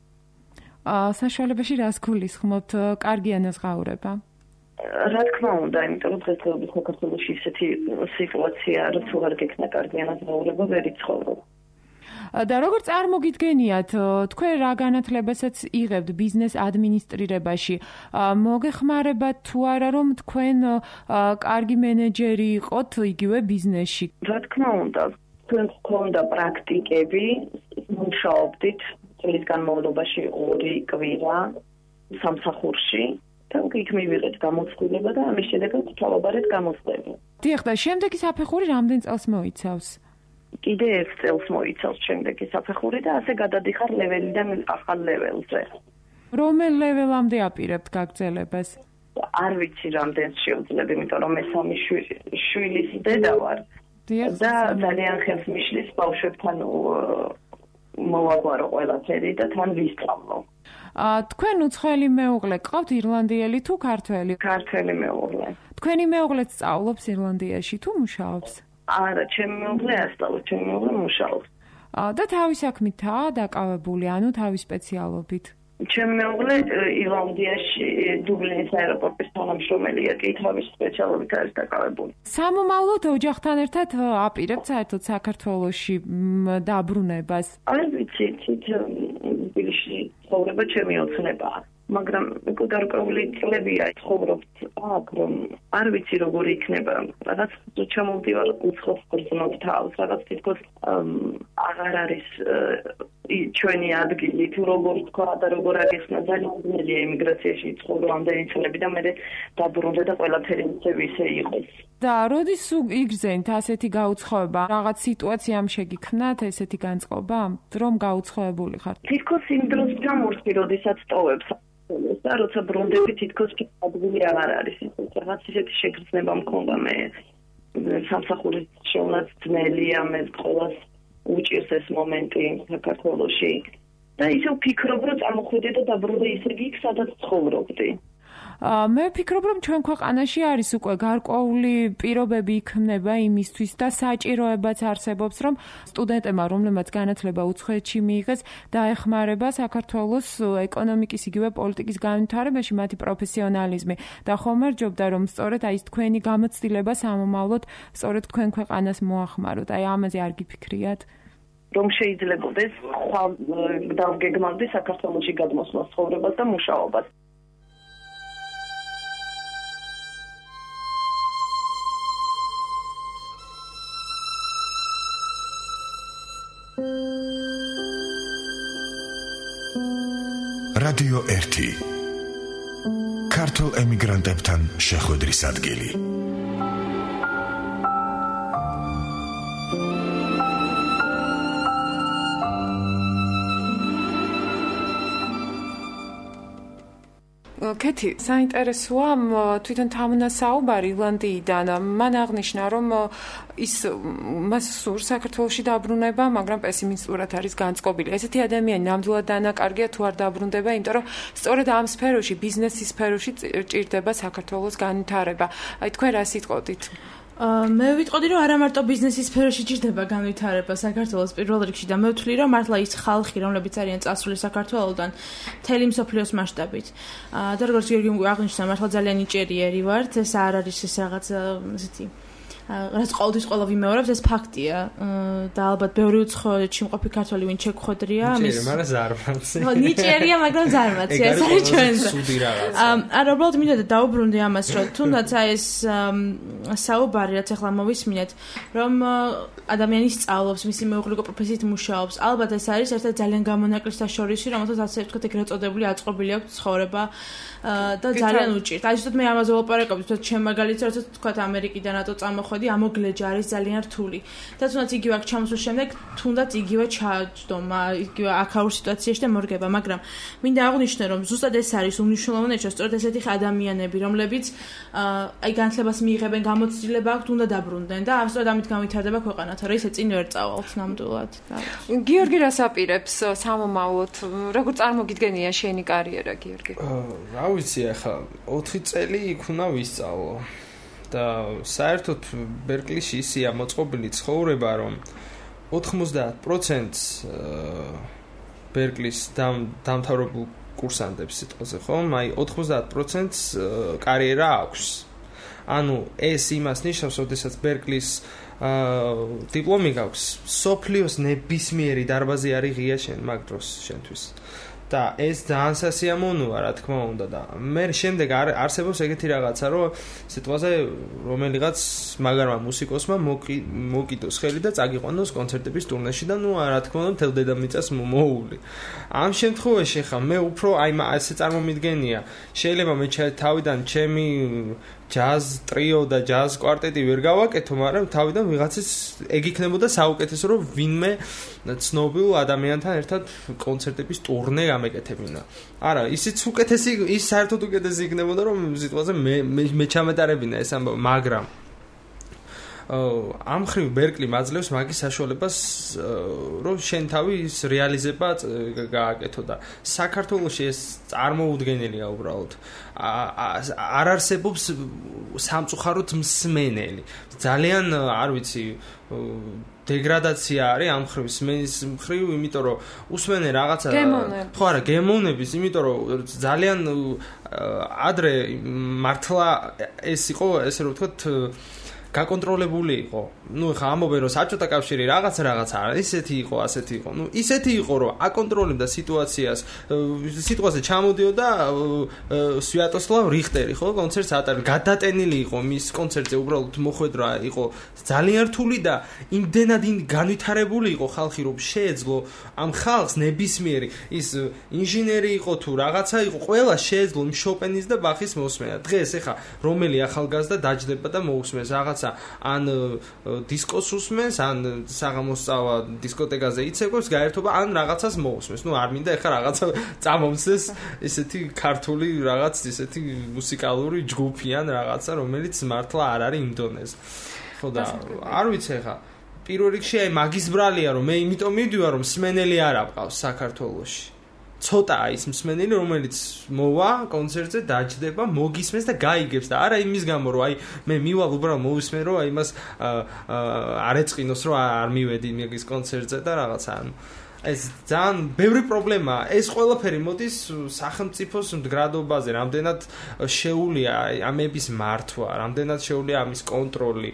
აა საშუალებაში რას გულისხმობთ? კარგი ენაზღაურება? რა თქმა უნდა, იმიტომ რომ დღესდღეობით საქართველოში ისეთი სიტუაცია, რომ თუ არ გექნა კარგი ენაზღაურება, ვერ იცხოვრობ. და როგორ წარმოგიდგენიათ თქვენ რა განათლებასაც იღებთ ბიზნეს ადმინისტრირებაში? მოგეხმარებათ თუ არა რომ თქვენ კარგი მენეჯერი იყოთ იგივე ბიზნესში? რა თქმა უნდა, თქვენ გქონდა პრაქტიკები, მუშაობდით წლის განმავლობაში ორი კვირა სამსახურში და იქ მივიღეთ გამოცდილება და ამის შედეგად თავობარეთ გამოცდები. დიახ, და შემდეგი საფეხური რამდენ წელს მოიცავს? კიდე ერთ წელს მოიცავს შემდეგი საფეხური და ასე გადადიხარ ლეველიდან ახალ ლეველზე. რომელ ლეველამდე აპირებთ გაგრძელებას? არ ვიცი რამდენს შევძლებ, იმიტომ რომ მე სამი შვილის დედა ვარ. და ძალიან ხელს მიშლის ბავშვებთან მოვაგვარო ყველაფერი და თან ვისწავლო. თქვენ უცხოელი მეუღლე გყავთ ირლანდიელი თუ ქართველი? ქართველი მეუღლე. თქვენი მეუღლე სწავლობს ირლანდიაში თუ მუშაობს? არა, ჩემი მეუღლე არ სწავლობს, ჩემი მეუღლე მუშაობს. და თავის საქმითაა დაკავებული, ანუ თავის სპეციალობით? ჩემი მეუღლე ირლანდიაში დუბლინის აეროპორტის თანამშრომელია, კი თავის სპეციალობით არის დაკავებული. სამომავლოდ ოჯახთან ერთად აპირებთ საერთოდ საქართველოში დაბრუნებას? არ ვიცი, თბილისში ცხოვრება ჩემი ოცნებაა. მაგრამ გარკვეული წლებია ცხოვრობთ აქ, რომ არ ვიცი როგორი იქნება. რაღაც ჩამოვდივარ უცხოს გრძნობ თავს, რაღაც თითქოს აღარ არის ჩვენი ადგილი, თუ როგორ თქვა და როგორ აღეხსნა. ძალიან ძნელია ემიგრაციაში ცხოვრ ამდენი წლები და მე დაბრუნდა და ყველაფერი ისე იყოს. და როდის იგრძენთ ასეთი გაუცხოება? რაღაც სიტუაცია ამ შეგიქმნათ ესეთი განწყობა, რომ გაუცხოებული ხართ? თითქოს იმ დროს გამორჩი, როდესაც ტოვებს და როცა ბრუნდები თითქოს ადგილი აღარ არის. რაღაც ისეთი შეგრძნება მქონდა მე. სამსახურის შეუნაც ძნელია, მე ყველას უჭირს ეს მომენტი საქართველოში და ისე ვფიქრობ, რომ წამოხვიდე და დაბრუნდე ისე იქ, სადაც ცხოვრობდი. მე ვფიქრობ, რომ ჩვენ ქვეყანაში არის უკვე გარკვეული პირობები იქმნება იმისთვის და საჭიროებაც არსებობს, რომ სტუდენტებმა, რომლებმაც განათლება უცხოეთში მიიღეს, დაეხმარება საქართველოს ეკონომიკის იგივე პოლიტიკის განვითარებაში მათი პროფესიონალიზმი. და ხომარჯობდა, რომ სწორედ აი ეს თქვენი გამოცდილება სამომავლოდ სწორედ თქვენ ქვეყანას მოახმაროთ. აი ამაზე არ გიფიქრიათ? რომ შეიძლებოდეს ხვალ დავგეგმავდი საქართველოში გადმოსვლას, ცხოვრებას და მუშაობას. რადიო ერთი ქართულ ემიგრანტებთან შეხვედრის ადგილი. კეთი, საინტერესოა თვითონ თამუნასაუბარი ირლანდიიდან. მან აღნიშნა, რომ ის მას სურს საქართველოში დაბრუნება, მაგრამ პესიმისტურად არის განწყობილი. ესეთი ადამიანი ნამდვილად დანაკარგია თუ არ დაბრუნდება, იმიტომ რომ სწორედ ამ სფეროში, ბიზნესის სფეროში ჭირდება საქართველოს განვითარება. აი თქვენ რა სიტყოდით? მე ვიტყოდი, რომ არა მარტო ბიზნესის სფეროში ჭირდება განვითარება საქართველოს პირველ რიგში და მე ვთვლი, რომ მართლა ის ხალხი, რომლებიც არიან წასული საქართველოდან მთელი მსოფლიოს მასშტაბით. და როგორც გიორგი აღნიშნა, მართლა ძალიან ნიჭიერი ვართ, ეს არ არის ეს რაღაც ესეთი რაც ყოველთვის ყველა ვიმეორებს, ეს ფაქტია. და ალბათ ბევრი უცხოეთში მყოფი ქართველი ვინ შეგხვედრია, ამის ნიჭიერი, მაგრამ ზარმაცი. ხო, ნიჭიერია, მაგრამ ზარმაცი, ეს არის ჩვენზე. სუდი რაღაცა. არა, უბრალოდ მინდა დავუბრუნდე ამას, რომ თუნდაც აი ეს საუბარი, რაც ახლა მოვისმინეთ, რომ ადამიანი სწავლობს, მისი მეუღლე პროფესიით მუშაობს. ალბათ ეს არის ერთ-ერთი ძალიან გამონაკლისთა შორისი, რომელსაც ასე ვთქვათ, ეგრეთ წოდებული აწყობილი აქვს ცხოვრება და ძალიან უჭირთ. აი ზუსტად მე ამაზე ვლაპარაკობ, თუნდაც ჩემ მაგალითზე, როცა ვთქვათ ამერიკიდან რატო წამოხვედი, ამოგლეჯა არის ძალიან რთული. და თუნდაც იგივე აქ ჩამოსვლის შემდეგ, თუნდაც იგივე ჩაჯდომა, იგივე აქაურ სიტუაციაში და მორგება, მაგრამ მინდა აღვნიშნო, რომ ზუსტად ეს არის უმნიშვნელოვანესი, რომ სწორედ ესეთი ადამიანები, რომლებიც აი განათლებას მიიღებენ, გამოცდილება აქვთ, უნდა დაბრუნდნენ და სწორედ ამით განვითარდება ქვეყანა, თორე ისე წინ ვერ წავალთ ნამდვილად. გიორგი რას აპირებს სამომავლოდ? როგორ წარმოგიდგენია შენი კარიერა, გიორგი? რა ვიცი, ახლა ოთხი წელი იქ უნდა ვისწავლო. და საერთოდ ბერკლიში ისია მოწყობილი ცხოვრება, რომ ოთხმოცდაათ პროცენტს ბერკლის დამთავრებულ კურსანტებს სიტყვაზე, ხო? აი ოთხმოცდაათ პროცენტს კარიერა აქვს. ანუ ეს იმას ნიშნავს, როდესაც ბერკლის დიპლომი გაქვს, სოფლიოს ნებისმიერი დარბაზი არის ღია შენ მაგ დროს შენთვის. და ეს ძალიან სასიამოვნოა, რა თქმა უნდა და მე შემდეგ არსებობს ეგეთი რაღაცა, რომ სიტყვაზე რომელიღაც მაგარმა მუსიკოსმა მოკიდოს ხელი და წაგიყვანოს კონცერტების ტურნეში და ნუ რა თქმა უნდა მთელ დედამიწას მოული. ამ შემთხვევაში ხა მე უფრო აი ასე წარმომიდგენია, შეიძლება მე თავიდან ჩემი ჯაზ ტრიო და ჯაზ კვარტეტი ვერ გავაკეთო, მაგრამ თავიდან ვიღაცის ეგ იქნებოდა საუკეთესო, რომ ვინმე ცნობილ ადამიანთან ერთად კონცერტების ტურნე გამეკეთებინა. არა, ისიც უკეთესი, ის საერთოდ უკეთესი იქნებოდა, რომ სიტყვაზე მე მე ჩამეტარებინა ეს ამბავი, მაგრამ ამ ხრივ ბერკლი მაძლევს მაგის საშუალებას, რომ შენ თავი ის რეალიზება გააკეთო და საქართველოში ეს წარმოუდგენელია უბრალოდ. არ არსებობს სამწუხაროდ მსმენელი. ძალიან, არ ვიცი, დეგრადაცია არის ამ ხრივ სმენის ხრივ, იმიტომ რომ უსმენენ რაღაცა ხო არა, გემოვნების, იმიტომ რომ ძალიან ადრე მართლა ეს იყო, ესე რომ ვთქვათ, გაკონტროლებული იყო. ნუ ხა ამობენ რომ საბჭოთა კავშირი რაღაც რაღაც არა, ისეთი იყო, ასეთი იყო. ნუ ისეთი იყო, რომ აკონტროლებდა სიტუაციას. სიტყვაზე ჩამოდიოდა სვიატოსლავ რიხტერი, ხო, კონცერტს ატარებდა. გადატენილი იყო მის კონცერტზე, უბრალოდ მოხვედრა იყო ძალიან რთული და იმდენად განვითარებული იყო ხალხი, რომ შეეძლო ამ ხალხს ნებისმიერი ის ინჟინერი იყო თუ რაღაცა იყო, ყველა შეეძლო შოპენის და ბახის მოსმენა. დღეს ეხა რომელი ახალგაზრდა დაჯდება და მოусმენს რაღაც ან დისკოს უსმენს, ან საღამოს წავა დისკოტეკაზე იცეკვებს, გაერთობა, ან რაღაცას მოусმენს. ნუ არ მინდა ეხა რაღაცა წამომცეს ესეთი ქართული რაღაც ისეთი მუსიკალური ჯგუფი ან რაღაცა, რომელიც მართლა არ არის იმ დონეზე. ხო და არ ვიცი ეხა პირველ რიგში აი მაგის ბრალია რომ მე იმიტომ მივდივარ რომ მსმენელი არ აბყავს საქართველოში. ცოტაა ის მსმენელი რომელიც მოვა კონცერტზე დაჯდება მოგისმენს და გაიგებს და არა იმის გამო რომ აი მე მივალ უბრალოდ მოვისმენ რომ აი იმას არ ეწყინოს რომ არ მივედი მეგის კონცერტზე და რაღაცა ანუ ეს ძალიან ბევრი პრობლემაა ეს ყველაფერი მოდის სახელმწიფოს მდგრადობაზე რამდენად შეუულია ამების მართვა რამდენად შეუულია ამის კონტროლი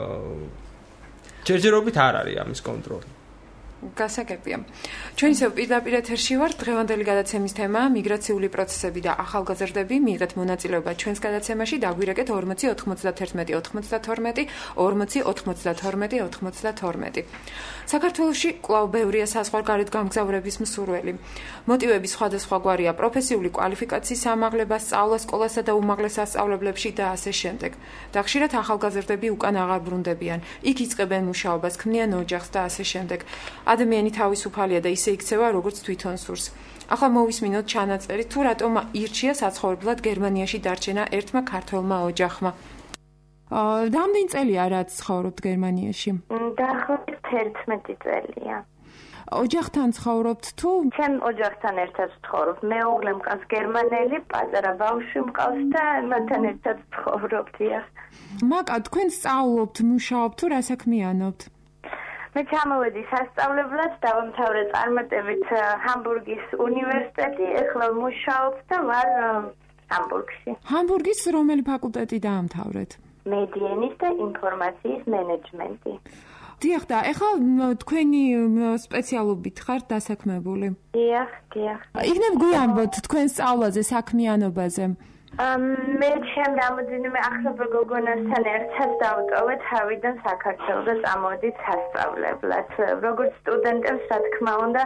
ჯერჯერობით არ არის ამის კონტროლი გასაგებია. ჩვენ ისევ პირდაპირ ეთერში ვართ. დღევანდელი გადაცემის თემაა მიგრაციული პროცესები და ახალგაზრდები. მიიღეთ მონაწილეობა ჩვენს გადაცემაში. დაგვირეკეთ ორმოცი ოთხმოცდათერთმეტი ოცდათორმეტი ორმოცი ოთხმოცდათორმეტი ოცდათორმეტი. საქართველოში კვლავ ბევრია საზღვარგარეთ გამგზავრების მსურველი. მოტივები სხვადასხვაგვარია: პროფესიული კვალიფიკაციის ამაღლება, სწავლა სკოლასა და უმაღლეს სასწავლებლებში და ასე შემდეგ. და ხშირად ახალგაზრდები უკან აღარ ბრუნდებიან. იქ იწყებენ მუშაობას, ქმნიან ოჯახს და ასე შემდეგ. ადამიანი თავისუფალია და ისე იქცევა როგორც თვითონ სურს. ახლა მოვისმინოთ ჩანაწერი თუ რატომ ირჩია საცხოვრებლად გერმანიაში დარჩენა ერთმა ქართველმა ოჯახმა. რამდენი წელია რაც ცხოვრობთ გერმანიაში? დაახლოებით თერთმეტი წელია. ოჯახთან ცხოვრობთ თუ? ჩემ ოჯახთან ერთად ვცხოვრობ. მეუღლე მყავს გერმანელი, პატარა ბავშვი მყავს და მათთან ერთად ვცხოვრობ. მაკა თქვენ სწავლობთ, მუშაობთ თუ რა საქმიანობთ? მე ჩამოვედი სასწავლებლად, დავამთავრე წარმატებით ჰამბურგის უნივერსიტეტი, ეხლა მუშაობ და ვარ ჰამბურგში. ჰამბურგის რომელი ფაკულტეტი დაამთავრეთ? მედიენის და ინფორმაციის მენეჯმენტი. დიახ, და ეხლა თქვენი სპეციალობით ხართ დასაქმებული? დიახ, დიახ. იქნებ გვიამბოთ თქვენ სწავლაზე, საქმიანობაზე? მე ჩემ რამოდენიმე ახლობელ გოგონასთან ერთად დავტოვე თავიდან საქართველოს და წამოვედით სასწავლებლად. როგორც სტუდენტებს, რა თქმა უნდა,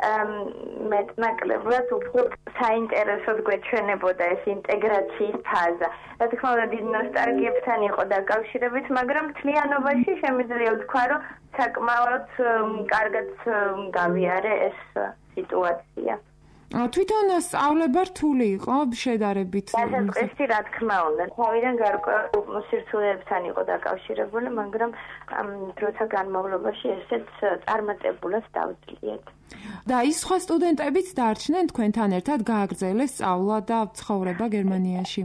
მეტნაკლებად უფრო საინტერესოდ გვეჩვენებოდა ეს ინტეგრაციის ფაზა. რა თქმა უნდა, დიდ ნოსტალგიებთან იყო დაკავშირებით, მაგრამ მთლიანობაში შემიძლია ვთქვა, რომ საკმაოდ კარგად გავიარე ეს სიტუაცია. თვითონ სწავლება რთული იყო შედარებით? დასაწყისი რა თქმა უნდა, თავიდან გარკვეულ სირთულეებთან იყო დაკავშირებული, მაგრამ დროთა განმავლობაში ესეც წარმატებულად დავძლიეთ. და ის სხვა სტუდენტებიც დარჩნენ თქვენთან ერთად, გააგრძელეს სწავლა და ცხოვრება გერმანიაში?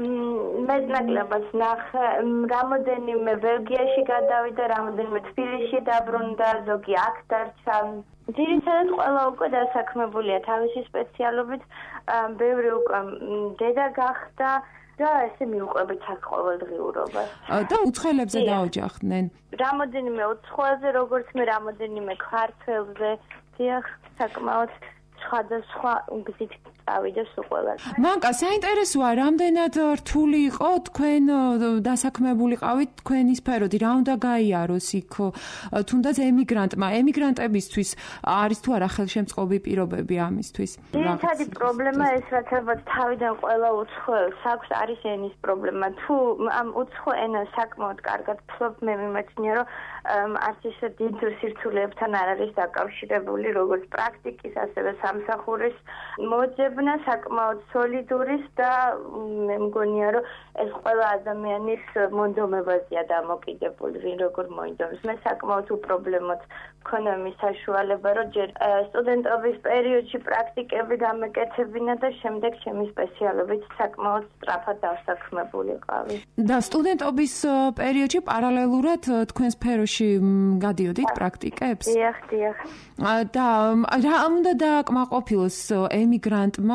მეტნაკლებად ნახე, რამოდენიმე ბელგიაში გადავიდა, რამოდენიმე თბილისში დაბრუნდა, ზოგი აქ დარჩა. ძირითადად ყველა უკვე დასაქმებულია თავისი სპეციალობით, ბევრი უკვე დედა გახდა და ესე მიუყვებით აქ ყოველდღიურობას. და უცხოელებზე დაოჯახდნენ? რამოდენიმე უცხოელზე, როგორც მე რამოდენიმე ქართველზე, დიახ, საკმაოდ სხვადასხვა გზით წავიდა სულ ყველა. მანკა, საინტერესოა, რამდენად რთული იყო თქვენ დასაქმებულიყავით თქვენი სფეროდი, რა უნდა გაიაროს იქ, თუნდაც ემიგრანტმა, ემიგრანტებისთვის არის თუ არა ხელშემწყობი პირობები ამისთვის? ძირითადი პრობლემა ეს რაც ალბათ თავიდან ყველა უცხოელს აქვს, არის ენის პრობლემა. თუ ამ უცხო ენას საკმაოდ კარგად ფლობ, მე მიმეცნია, რომ არც ისე დიდ სირთულეებთან არ არის დაკავშირებული, როგორც პრაქტიკის, ასევე სამსახურის მოძებნა, საკმაოდ სოლიდურის და მე მგონია, რომ ეს ყველა ადამიანის მონდომებაზეა დამოკიდებული, ვინ როგორ მოინდომს. მე საკმაოდ უპრობლემოდ მქონდა მის საშუალება, რომ ჯერ სტუდენტობის პერიოდში პრაქტიკები გამეკეთებინა და შემდეგ ჩემი სპეციალობით საკმაოდ სწრაფად დავსაქმებულიყავი. და სტუდენტობის პერიოდში პარალელურად თქვენ სფეროში გადიოდით პრაქტიკებს? დიახ, დიახ. და რა უნდა დააკმაყოფილოს ემიგრანტმა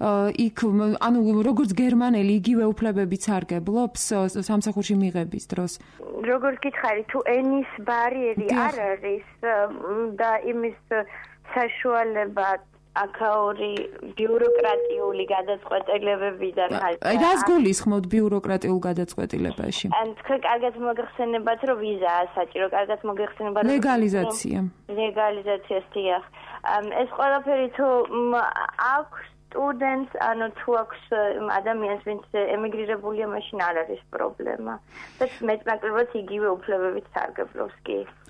იქ, ანუ როგორც გერმანელი იგივე უფლებებიც სარგებლობს სამსახურში მიღების დროს? როგორც გითხარი, თუ ენის ბარიერი არ არის და იმის საშუალება აქაური ბიუროკრატიული გადაწყვეტილებებიდან არის. რას გულისხმობთ ბიუროკრატიულ გადაწყვეტილებაში? თქვენ კარგად მოგეხსენებათ, რომ ვიზაა საჭირო, კარგად მოგეხსენებათ, რომ ლეგალიზაცია. ლეგალიზაცია, დიახ. ეს ყველაფერი თუ აქვს სტუდენტს, ანუ თუ აქვს ადამიანს, ვინც ემიგრირებულია, მაშინ არ არის პრობლემა. და მეტნაკლებად იგივე უფლებებით სარგებლობს კი.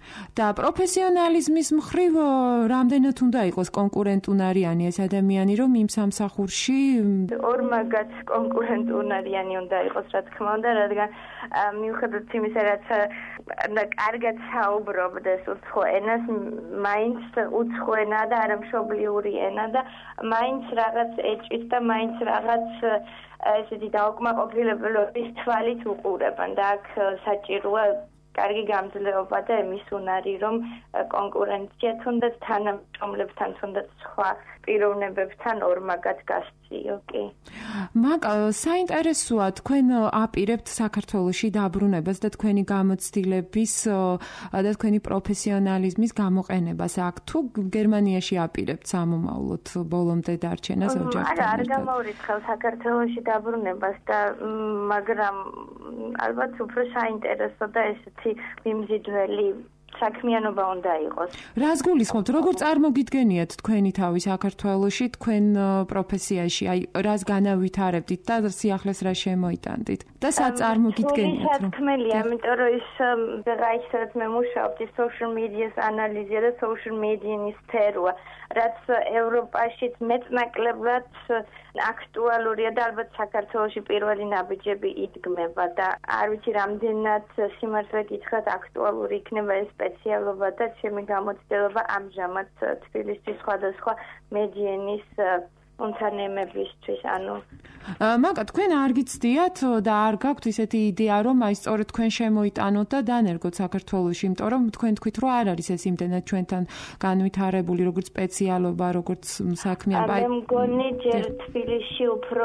და პროფესიონალიზმის მხრივ რამდენად უნდა იყოს კონკურენტუნარიანი ეს ადამიანი, რომ იმ სამსახურში ორმაგაც კონკურენტუნარიანი უნდა იყოს, რა თქმა უნდა, რადგან მიუხედავად იმისა, რაც და კარგად საუბრობდეს უცხო ენას, მაინც უცხო ენა და არამშობლიური ენა და მაინც რაღაც ეჭვით და მაინც რაღაც ესეთი დაუკმაყოფილებელობის თვალით უყურებენ და აქ საჭიროა კარგი გამძლეობა და იმის უნარი, რომ კონკურენცია თუნდაც თანამშრომლებთან, თუნდაც სხვა პიროვნებებთან ორმაგად გასწიო, კი. მაკა, საინტერესოა თქვენ აპირებთ საქართველოში დაბრუნებას და თქვენი გამოცდილების და თქვენი პროფესიონალიზმის გამოყენებას აქ თუ გერმანიაში აპირებთ სამომავლოდ ბოლომდე დარჩენას ოჯახთან? არა, არ გამოვრიცხავ საქართველოში დაბრუნებას და მაგრამ ალბათ უფრო საინტერესო და ესეთი მიმზიდველი საქმიანობა უნდა იყოს. რას გულისხმობთ? როგორ წარმოგიდგენიათ თქვენი თავი საქართველოში, თქვენ პროფესიაში? აი, რას განავითარებდით და სიახლეს რა შემოიტანდით? და სად წარმოგიდგენიათ? საქმელია, იმიტომ რომ ის bereich, სადაც მე მუშაობ, ის social media-ს ანალიზია და social media-ის სფეროა, რაც ევროპაშიც მეტნაკლებად აქტუალურია და ალბათ საქართველოში პირველი ნაბიჯები იდგმება და არ ვიცი რამდენად სიმართლე გითხრათ აქტუალური იქნება ეს სპეციალობა და ჩემი გამოცდილება ამჟამად თბილისის სხვადასხვა მედიენის უნთანემებისთვის, ანუ მაკა თქვენ არ გიცდიათ და არ გაქვთ ისეთი იდეა, რომ აი სწორედ თქვენ შემოიტანოთ და დანერგოთ საქართველოში, იმიტომ რომ თქვენ თქვით, რომ არ არის ეს იმდენად ჩვენთან განვითარებული, როგორც სპეციალობა, როგორც საქმიანობა. მე მგონი ჯერ თბილისში უფრო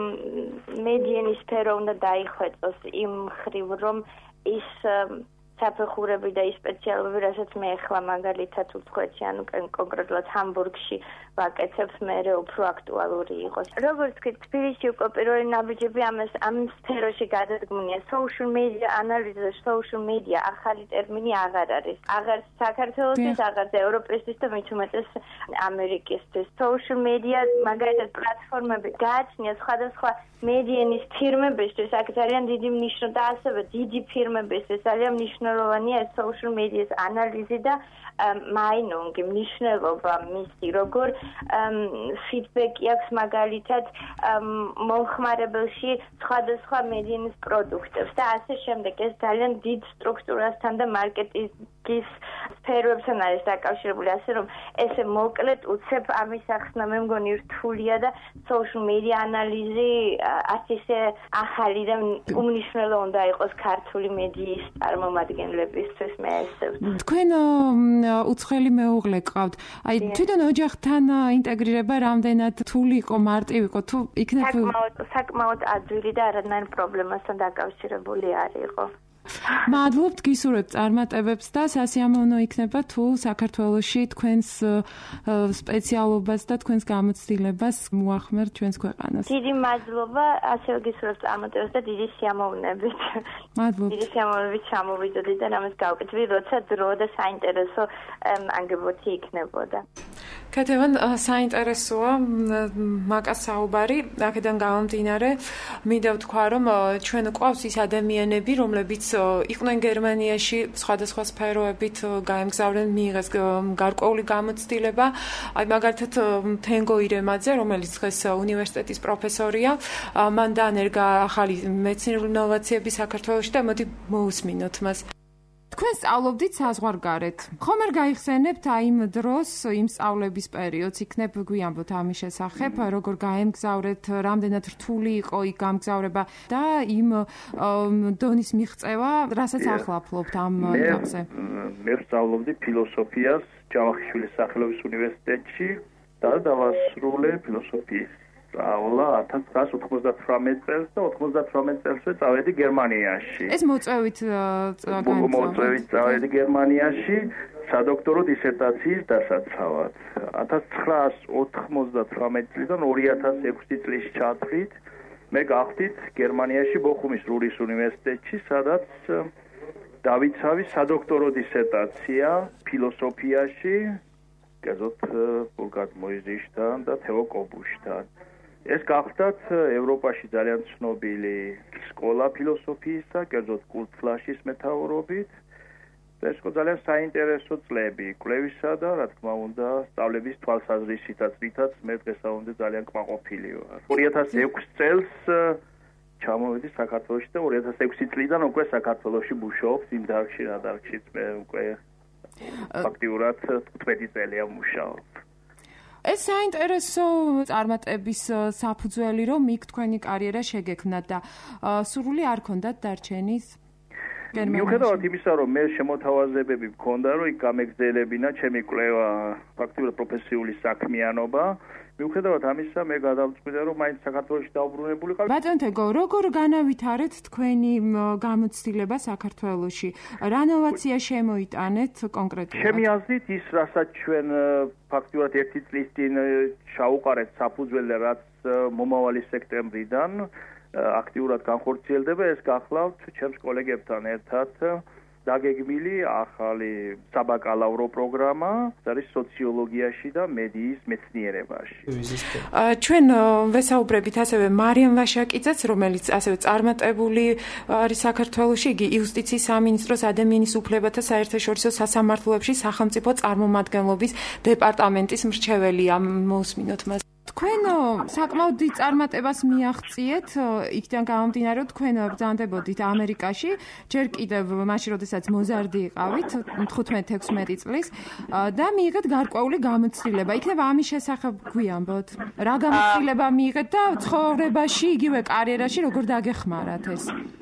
მედიენის სფერო უნდა დაიხვეწოს იმ მხრივ, რომ ის საფეხურები და ის სპეციალობები, რასაც მე ახლა მაგალითად უცხოეთში, ანუ კონკრეტულად ჰამბურგში ვაკეთებ, მე უფრო აქტუალური იყოს. როგორც ვთქვით, თბილისში უკვე პირველი ნაბიჯები ამას ამ სფეროში გადადგმულია. social media ანალიზა, social media ახალი ტერმინი აღარ არის. აღარ საქართველოსთვის, აღარ ევროპისთვის და მით უმეტეს ამერიკისთვის. social media მაგალითად პლატფორმები გააჩნია სხვადასხვა მედიენის ფირმებისთვის, აქ ძალიან დიდი მნიშვნელობა და ასევე დიდი ფირმებისთვის ძალიან მნიშვნელოვანია ეს social media-ს ანალიზი და მაინინგი, მნიშვნელობა მისი, როგორ ფიდბექი აქვს მაგალითად მომხმარებელში სხვადასხვა მედიენის პროდუქტებს და ასე შემდეგ. ეს ძალიან დიდ სტრუქტურასთან და მარკეტინგის სფეროებთან არის დაკავშირებული, ასე რომ ესე მოკლედ უცებ ამის ახსნა მე მგონი რთულია და social media ანალიზი არც ისე ახალი და უმნიშვნელო უნდა იყოს ქართული მედიის წარმომადგენლებისთვის, მე ესე ვთქვი. თქვენ უცხოელი მეუღლე გყავთ. აი თვითონ ოჯახთან ინტეგრირება რამდენად რთული იყო, მარტივი იყო, თუ იქნებ საკმაოდ ადვილი და არანაირ პრობლემასთან დაკავშირებული არ იყო. მადლობთ, გისურვებთ წარმატებებს და სასიამოვნო იქნება თუ საქართველოში თქვენს სპეციალობას და თქვენს გამოცდილებას მოახმართ ჩვენს ქვეყანას. დიდი მადლობა, ასევე გისურვებთ წარმატებებს და დიდი სიამოვნებით. მადლობთ. დიდი სიამოვნებით ჩამოვიდოდი და რამეს გავკეთდი, როცა დრო და საინტერესო ანგებოთი იქნებოდა. კეთებან, საინტერესოა მაკას საუბარი, აქედან გამომდინარე, მინდა ვთქვა, რომ ჩვენ გვყავს ის ადამიანები, რომლებიც იყვნენ გერმანიაში სხვადასხვა სფეროებით გაემგზავრნენ, მიიღეს გარკვეული გამოცდილება. აი მაგალითად თენგო ირემაძე, რომელიც დღეს უნივერსიტეტის პროფესორია, მან დაანერგა ახალი მეცნიერული ინოვაციები საქართველოში და მოდი მოусმინოთ მას. თქვენ სწავლობდით საზღვარგარეთ. ხომ არ გაიხსენებთ აი იმ დროს, იმ სწავლების პერიოდს, იქნებ გვიამბოთ ამის შესახებ, როგორ გაემგზავრეთ, რამდენად რთული იყო იქ გამგზავრება და იმ დონის მიღწევა, რასაც ახლა აფლობთ ამ ეტაპზე. მე სწავლობდი ფილოსოფიას ჯავახიშვილის სახელობის უნივერსიტეტში და დავასრულე ფილოსოფიის სწავლა ათას ცხრაასი ოცდათვრამეტ წელს და ოცდათვრამეტ წელსვე წავედი გერმანიაში. ეს მოწვევით გამგზავრდა. მოწვევით წავედი გერმანიაში სადოქტორო დისერტაციის დასაცავად. ათას ცხრაასი ოცდათვრამეტ წლიდან ორი ათას ექვსი წლის ჩათვლით მე გავხდით გერმანიაში ბოხუმის რურის უნივერსიტეტში, სადაც დავიცავი სადოქტორო დისერტაცია ფილოსოფიაში, კერძოდ ბურგად მოიზიშთან და თეო კობუშთან. ეს გახდათ ევროპაში ძალიან ცნობილი სკოლა ფილოსოფიისა, კერძოდ კურტ ფლაშის მეთაურობით ეს იყო ძალიან საინტერესო წლები კვლევისა და რა თქმა უნდა სწავლების თვალსაზრისითაც, რითაც მე დღესდღეობით ძალიან კმაყოფილი ვარ. ორი ათას ექვსი წელს ჩამოვედი საქართველოში და ორი ათას ექვსი წლიდან უკვე საქართველოში მუშაობს იმ დარგში, რა დარგშიც მე უკვე ფაქტიურად თხუთმეტი წელია მუშაობ. ეს საინტერესო წარმატების საფუძველი რომ იქ თქვენი კარიერა შეგექმნათ და სურვილი არ ქონდათ დარჩენის? მიუხედავად იმისა, რომ მე შემოთავაზებები მქონდა, რომ იქ გამეგზელებინა ჩემი კვლევა, ფაქტიურად პროფესიული საქმიანობა, მიუხედავად ამისა, მე გადავწყვიტე, რომ მაინც საქართველოში დავბრუნებულიყავ. ბატონ თეგო, როგორ განავითარეთ თქვენი გამოცდილება საქართველოში? რა ნოვაცია შემოიტანეთ კონკრეტულად? ჩემი აზრით, ის რასაც ჩვენ ფაქტიურად ერთი წლის წინ ჩაუყარეთ საფუძველი, რაც მომავალი სექტემბრიდან აქტიურად განხორციელდება, ეს გახლავთ ჩემს კოლეგებთან ერთად დაგეგმილი ახალი საბაკალავრო პროგრამა, არის სოციოლოგიაში და მედიის მეცნიერებაში. ჩვენ ვესაუბრებით ასევე მარიამ ვაშაკიძეც, რომელიც ასევე წარმატებული არის საქართველოში, იგი იუსტიციის სამინისტროს ადამიანის უფლებათა საერთაშორისო სასამართლოებში სახელმწიფო წარმომადგენლობის დეპარტამენტის მრჩეველია. მოусმინოთ მას. თქვენ საკმაოდ დიდ წარმატებას მიაღწიეთ, იქიდან გამომდინარე, რომ თქვენ ბრძანდებოდით ამერიკაში, ჯერ კიდევ მაშინ, როდესაც მოზარდი იყავით, თხუთმეტი ექვსმეტი წლის და მიიღეთ გარკვეული გამოცდილება. იქნება ამის შესახებ გვიამბოთ. რა გამოცდილება მიიღეთ და ცხოვრებაში, იგივე კარიერაში როგორ დაგეხმარათ ეს?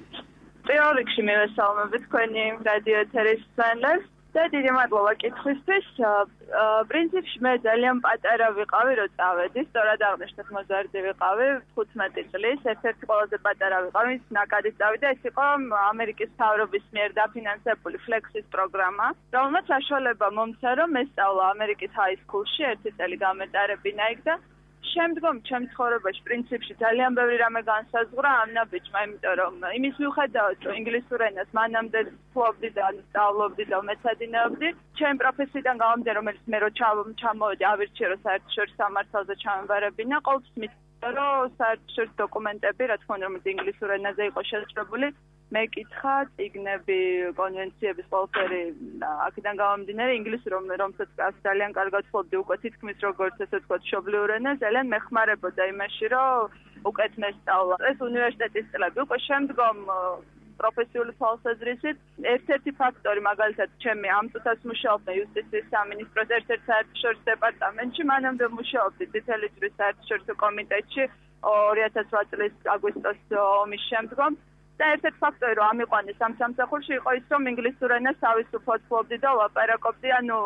პირველ რიგში მივესალმებით თქვენი რადიო ეთერის მსმენელებს. და დიდი მადლობა კითხვისთვის. პრინციპში მე ძალიან პატარა ვიყავი, რომ წავედი, სწორად აღნიშნეთ მოზარდი ვიყავი, თხუთმეტი წლის, ერთ-ერთი ყველაზე პატარა ვიყავი, ის ნაკადი წავიდა, ეს იყო ამერიკის მთავრობის მიერ დაფინანსებული ფლექსის პროგრამა, რომელმაც საშუალება მომცა, რომ მესწავლა ამერიკის ჰაისკულში, ერთი წელი გამეტარებინა იქ და შემდგომ ჩემ ცხოვრებაში პრინციპში ძალიან ბევრი რამე განსაზღვრა ამ ნაბიჯმა, იმიტომ რომ იმის მიუხედავად, რომ ინგლისურ ენას მანამდე ფლობდი და სწავლობდი და მეცადინეობდი, ჩემ პროფესიიდან გამომდინარე, რომელიც მე რო ჩამოვედი ავირჩიე საერთაშორისო სამართალზე ჩამებარებინა, ყოველთვის მითხრა, რომ საერთაშორისო დოკუმენტები, რა თქმა უნდა, რომელიც ინგლისურ ენაზე იყო შესრულებული, მეკითხა წიგნები, კონვენციების ყველაფერი აქედან გამომდინარე ინგლისური რომ რომელსაც ძალიან კარგად ვფლობდი უკვე თითქმის როგორც ესე ვთქვათ მშობლიურ ენას, ძალიან მეხმარებოდა იმაში, რომ უკეთ მესწავლა. ეს უნივერსიტეტის წლები უკვე შემდგომ პროფესიული თვალსაზრისით ერთ-ერთი ფაქტორი, მაგალითად, ჩემი ამ წუთას მუშაობდა იუსტიციის სამინისტროს ერთ-ერთ საერთაშორისო დეპარტამენტში, მანამდე მუშაობდი წითელი ჯვრის საერთაშორისო კომიტეტში ორი ათას რვა წლის აგვისტოს ომის შემდგომ. და ერთ-ერთი ფაქტორი, რომ ამიყვანეს ამ სამსახურში, იყო ის, რომ ინგლისურ ენას თავისუფლად ვფლობდი და ვლაპარაკობდი, ანუ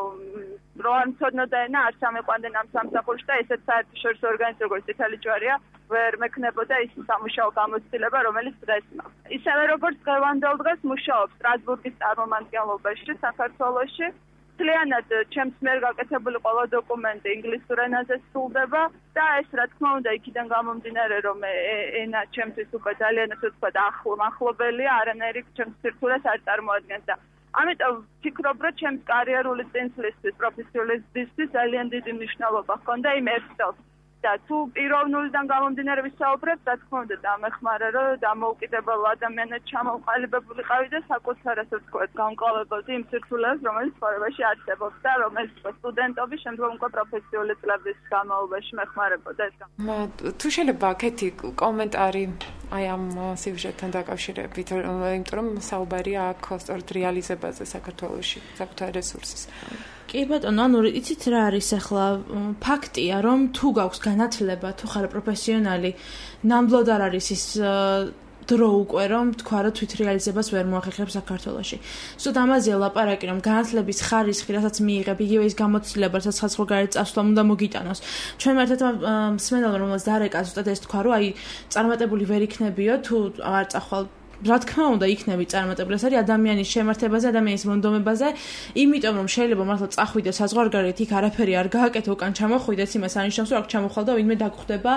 რო არ მცოდნოდა ენა, არც ამიყვანდნენ ამ სამსახურში და ესეც საერთაშორისო ორგანიზაცია, როგორც წითელი ჯვარია, ვერ მექნებოდა ის სამუშაო გამოცდილება, რომელიც დღეს მაქვს. ისევე როგორც დღევანდელ დღეს მუშაობ სტრასბურგის წარმომადგენლობაში, საქართველოში. მთლიანად ჩემს მიერ გაკეთებული ყველა დოკუმენტი ინგლისურ ენაზე სრულდება და ეს რა თქმა უნდა იქიდან გამომდინარე რომ ენა ჩემთვის უკვე ძალიან ასე ვთქვათ ახლობელია, არანაირი ჩემს სირთულეს არ წარმოადგენს და ამიტომ ვფიქრობ რომ ჩემს კარიერული წინსვლისთვის, პროფესიული ზრდისთვის ძალიან დიდი მნიშვნელობა ჰქონდა იმ ერთ წელს. და თუ პიროვნულიდან გამომდინარე ვისაუბრებ, რა თქმა უნდა დამეხმარა, რომ დამოუკიდებელ ადამიანად ჩამოყალიბებულიყავი და საკუთარ ასე ვთქვათ, განკლებოდი იმ სირთულეებს, რომელიც ცხოვრებაში არსებობს და რომელიც სტუდენტობის შემდგომ უკვე პროფესიული წლების განმავლობაში მეხმარებოდა ეს. თუ შეიძლება კეთი კომენტარი აი ამ სიუჟეტთან დაკავშირებით, იმიტომ რომ საუბარია აქ სწორედ რეალიზებაზე საქართველოში, საკუთარ რესურსის. კი ბატონო, ანუ იცით რა არის ახლა ფაქტია, რომ თუ გაქვს განათლება, თუ ხარ პროფესიონალი, ნამდვილად არ არის ის დრო უკვე რომ თქვა რომ თვითრეალიზებას ვერ მოახერხებს საქართველოში. ზუსტად ამაზეა ლაპარაკი, რომ განათლების ხარისხი, რასაც მიიღებ, იგივე ის გამოცდილება, რასაც საზღვარგარეთ წასვლამ უნდა მოგიტანოს. ჩვენ ერთად მსმენელმა რომელსაც დარეკა ზუსტად ეს თქვა რომ აი წარმატებული ვერ იქნებიო თუ არ წახვალ რა თქმა უნდა იქნები წარმატებული, ეს არის ადამიანის შემართებაზე, ადამიანის მონდომებაზე, იმიტომ რომ შეიძლება მართლა წახვიდე საზღვარგარეთ, იქ არაფერი არ გააკეთო, უკან ჩამოხვიდეს, იმას ანიშნავს, რომ აქ ჩამოხვალ და ვინმე დაგხვდება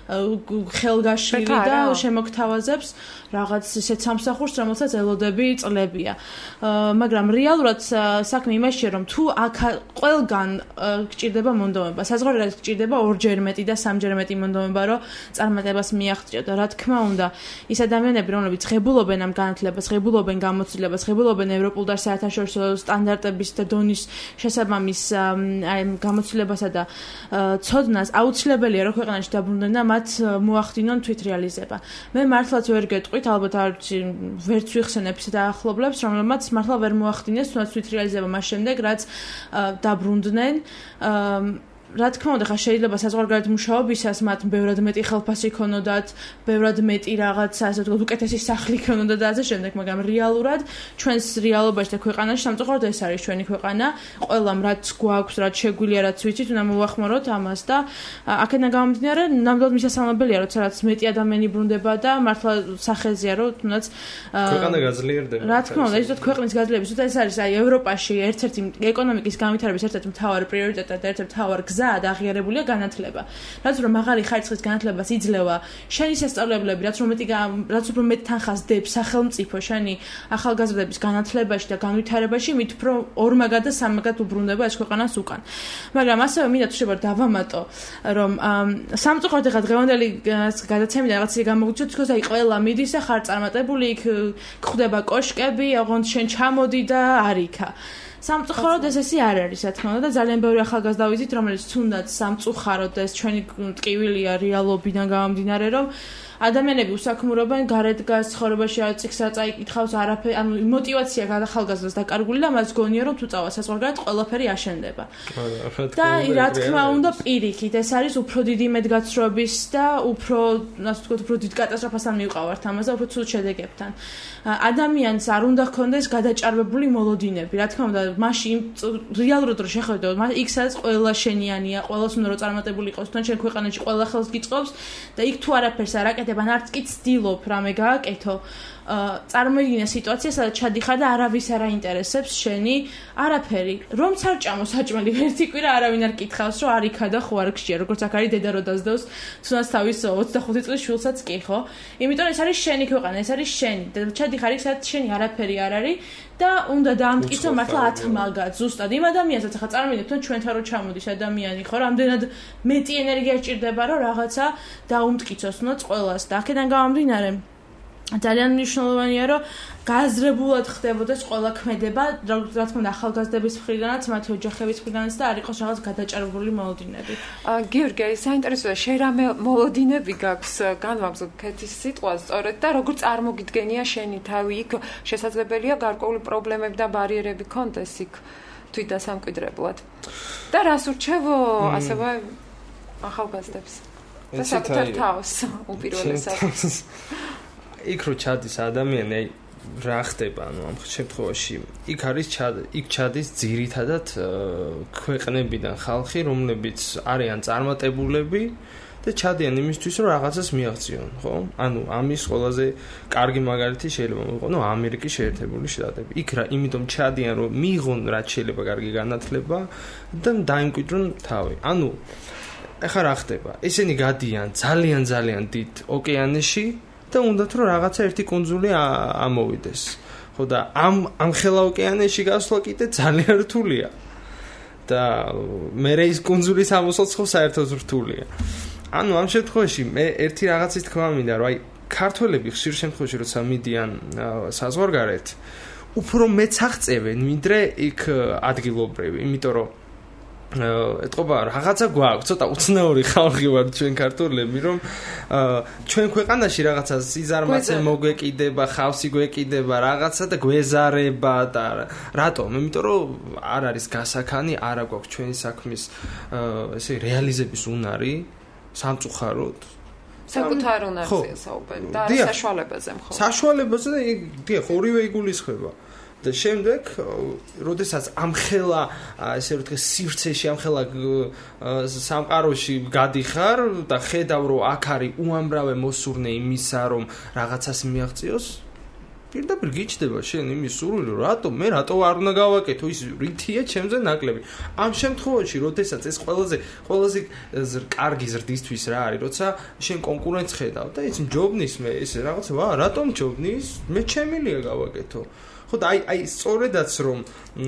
ხელგაშლილი და შემოგთავაზებს რაღაც ისეთ სამსახურს, რომელსაც ელოდები წლებია. მაგრამ რეალურად საქმე იმაშია, რომ თუ აქ ყველგან გჭირდება მონდომება, საზღვარგარეთ გჭირდება ორჯერ მეტი და სამჯერ მეტი მონდომება, რომ წარმატებას მიაღწიო და რა თქმა უნდა, ის ადამიანები, რომლებიც ღებულ ღებულობენ ამ განათლებას, ღებულობენ გამოცდილებას, ღებულობენ ევროპულ და საერთაშორისო სტანდარტების და დონის შესაბამის აი გამოცდილებასა და ცოდნას, აუცილებელია რომ ქვეყანაში დაბრუნდნენ და მათ მოახდინონ თვითრეალიზება. მე მართლაც ვერ გეტყვით, ალბათ არც ვერც ვიხსენებ ისეთ ახლობლებს, რომელმაც მართლა ვერ მოახდინეს თუნდაც თვითრეალიზება მას შემდეგ, რაც დაბრუნდნენ. რა თქმა უნდა, ხა შეიძლება საზღვარგარეთ მუშაობისას მათ ბევრად მეტი ხელფასი ქონოდათ, ბევრად მეტი რაღაცა, ასე ვთქვათ, უკეთესი სახლი ქონოდათ და ასე შემდეგ, მაგრამ რეალურად ჩვენს რეალობაში და ქვეყანაში სამწუხაროდ ეს არის ჩვენი ქვეყანა. ყველამ რაც გვაქვს, რაც შეგვიძლია, რაც ვიცით, უნდა მოვახმაროთ ამას და აქედან გამომდინარე, ნამდვილად მისასალმებელია, როცა რაც მეტი ადამიანი ბრუნდება და მართლა სახეზეა, რომ თუნდაც ქვეყანა გაძლიერდება. რა თქმა უნდა, ისეთ ქვეყნის გაძლიერების, თუმცა ეს არის აი ევროპაში ერთ-ერთი ეკონომიკის განვითარების ერთ-ერთი მთავარი პრიორიტეტი და ერთ-ერთი მთავარი გზა და აღიარებულია განათლება. რაც რომ მაღალი ხარისხის განათლებას იძლევა შენი სასწავლებლები, რაც რომ მეტი რაც უფრო მეტ თანხას დებს სახელმწიფო შენი ახალგაზრდების განათლებაში და განვითარებაში, მით უფრო ორმაგად და სამაგად უბრუნდება ეს ქვეყანას უკან. მაგრამ ასევე მინდა თუ შეიძლება დავამატო, რომ სამწუხაროდ ახლა დღევანდელი გადაცემიდან რაღაც ისე გამოგვიჩნდა, თქოს აი ყველა მიდის და ხარ წარმატებული, იქ გვხვდება კოშკები, ოღონდ შენ ჩამოდი და არ იქა. სამწუხაროდ ეს ესე არ არის, რა თქმა უნდა, და ძალიან ბევრი ახალგაზრდა ვიცით, რომელიც თუნდაც სამწუხაროდ ეს ჩვენი ტკივილია რეალობიდან გამომდინარე, რომ ადამიანები უსაქმურობენ, გარეთ დგას ცხოვრებაში აწიქსა წაიკითხავს არაფერი, ანუ мотиваცია გადახალგაზრდას დაკარგული და მას გონია, რომ თუ წავა საზღვარგარეთ, ყველაფერი აშენდება. და რა თქმა უნდა, პირიქით, ეს არის უფრო დიდი მედგაცრუების და უფრო, ასე ვთქვათ, უფრო დიდ კატასტროფასთან მივყავართ ამას და უფრო ცუდ შედეგებთან. ადამიანს არ უნდა ჰქონდეს გადაჭარბებული მოლოდინები. რა თქმა უნდა, მაშინ რეალურად რო შეხედო, იქ სადაც ყველა შენიანია, ყველას უნდა რომ წარმატებული იყოს, თან შენ ქვეყანაში ყველა ხელს გიწყობს და იქ თუ არაფერს არ აკეთებ, ან არც კი ცდილობ რამე გააკეთო, წარმოიდგინე სიტუაცია, სადაც ჩადიხარ და არავის არ აინტერესებს შენი არაფერი. რომც არ ჭამო საჭმელი ერთი კვირა არავინ არ კითხავს, რომ არ იქა და ხო არ გშია, როგორც აქ არის დედა რო დასდევს, თუნდაც თავის ოცდახუთი წლის შვილსაც კი ხო? იმიტომ ეს არის შენი ქვეყანა, ეს არის შენი. და ჩადიხარ იქ, სადაც შენი არაფერი არ არის და უნდა დაამტკიცო მართლა ათ მაგად. ზუსტად იმ ადამიანსაც ახლა წარმოიდგინეთ, თუ ჩვენთან რო ჩამოდის ადამიანი, ხო, რამდენად მეტი ენერგია სჭირდება, რომ რაღაცა დაუმტკიცოს ნოც ყველას და აქედან გამომდინარე ძალიან მნიშვნელოვანია, რომ გააზრებულად ხდებოდეს ყველა ქმედება, რა თქმა უნდა, ახალგაზრდების მხრიდანაც, მათი ოჯახების მხრიდანაც და არ იყოს რაღაც გადაჭარბებული მოლოდინები. გიორგი, საინტერესოა, შენ რამე მოლოდინები გაქვს განვაგზობ ქეთის სიტყვას, სწორედ და როგორ წარმოგიდგენია შენი თავი იქ, შესაძლებელია გარკვეული პრობლემები და ბარიერები ქონდეს იქ თვით დასამკვიდრებლად. და რას ურჩევო ასევე ახალგაზრდებს? და საკუთარ თავს უპირველესად. იქ რო ჩადის ადამიანი, აი რა ხდება, ანუ ამ შემთხვევაში იქ არის იქ ჩადის ძირითადად ქვეყნებიდან ხალხი, რომლებიც არიან წარმატებულები და ჩადიან იმისთვის, რომ რაღაცას მიაღწიონ, ხო? ანუ ამის ყველაზე კარგი მაგალითი შეიძლება მოვიყო, ნუ ამერიკის შეერთებული შტატები. იქ რა, იმიტომ ჩადიან, რომ მიიღონ რაც შეიძლება კარგი განათლება და დაიმკვიდრონ თავი. ანუ ეხლა რა ხდება? ესენი გადიან ძალიან ძალიან დიდ ოკეანეში და უნდათ რომ რაღაცა ერთი კუნძული ამოვიდეს. ხო და ამ ამ ხელა ოკეანეში გასვლა კიდე ძალიან რთულია. და მე ის კუნძულის ამოსვლაც ხო საერთოდ რთულია. ანუ ამ შემთხვევაში მე ერთი რაღაცის თქვა მინდა, რომ აი ქართველები ხშირ შემთხვევაში როცა მიდიან საზღვარგარეთ, უფრო მეც აღწევენ, ვიდრე იქ ადგილობრივი, იმიტომ რომ ეთყობა რაღაცა გვაქვს, ცოტა უცნაური ხალხი ვართ ჩვენ ქართველები, რომ ჩვენ ქვეყანაში რაღაცა სიზარმაცე მოგვეკიდება, ხავსი გვეკიდება, რაღაცა და გვეზარება და რატომ? იმიტომ რომ არ არის გასაქანი, არ აქვს ჩვენი საქმის ესე რეალიზების უნარი სამწუხაროდ. საკუთარ უნარზე საუბარი და საშუალებაზე მხოლოდ. საშუალებაზე და დიახ, ორივე იგულისხმება. და შემდეგ, როდესაც ამხელა, ესე ვთქვი, სივრცეში, ამხელა სამყაროში გადიხარ და ხედავ, რომ აქ არის უამრავი მოსურნე იმისა, რომ რაღაცას მიაღწიოს, პირდაპირ გიჩნდება შენ იმის სურვილი, რომ რატო მე რატო არ უნდა გავაკეთო, ის რითია ჩემზე ნაკლები. ამ შემთხვევაში, როდესაც ეს ყველაზე ყველაზე კარგი ზრდისთვის რა არის, როცა შენ კონკურენტს ხედავ და ის ჯობნის მე ესე რაღაცა, ვა, რატომ ჯობნის? მე ჩემილია გავაკეთო. ხო და აი აი სწორედაც რომ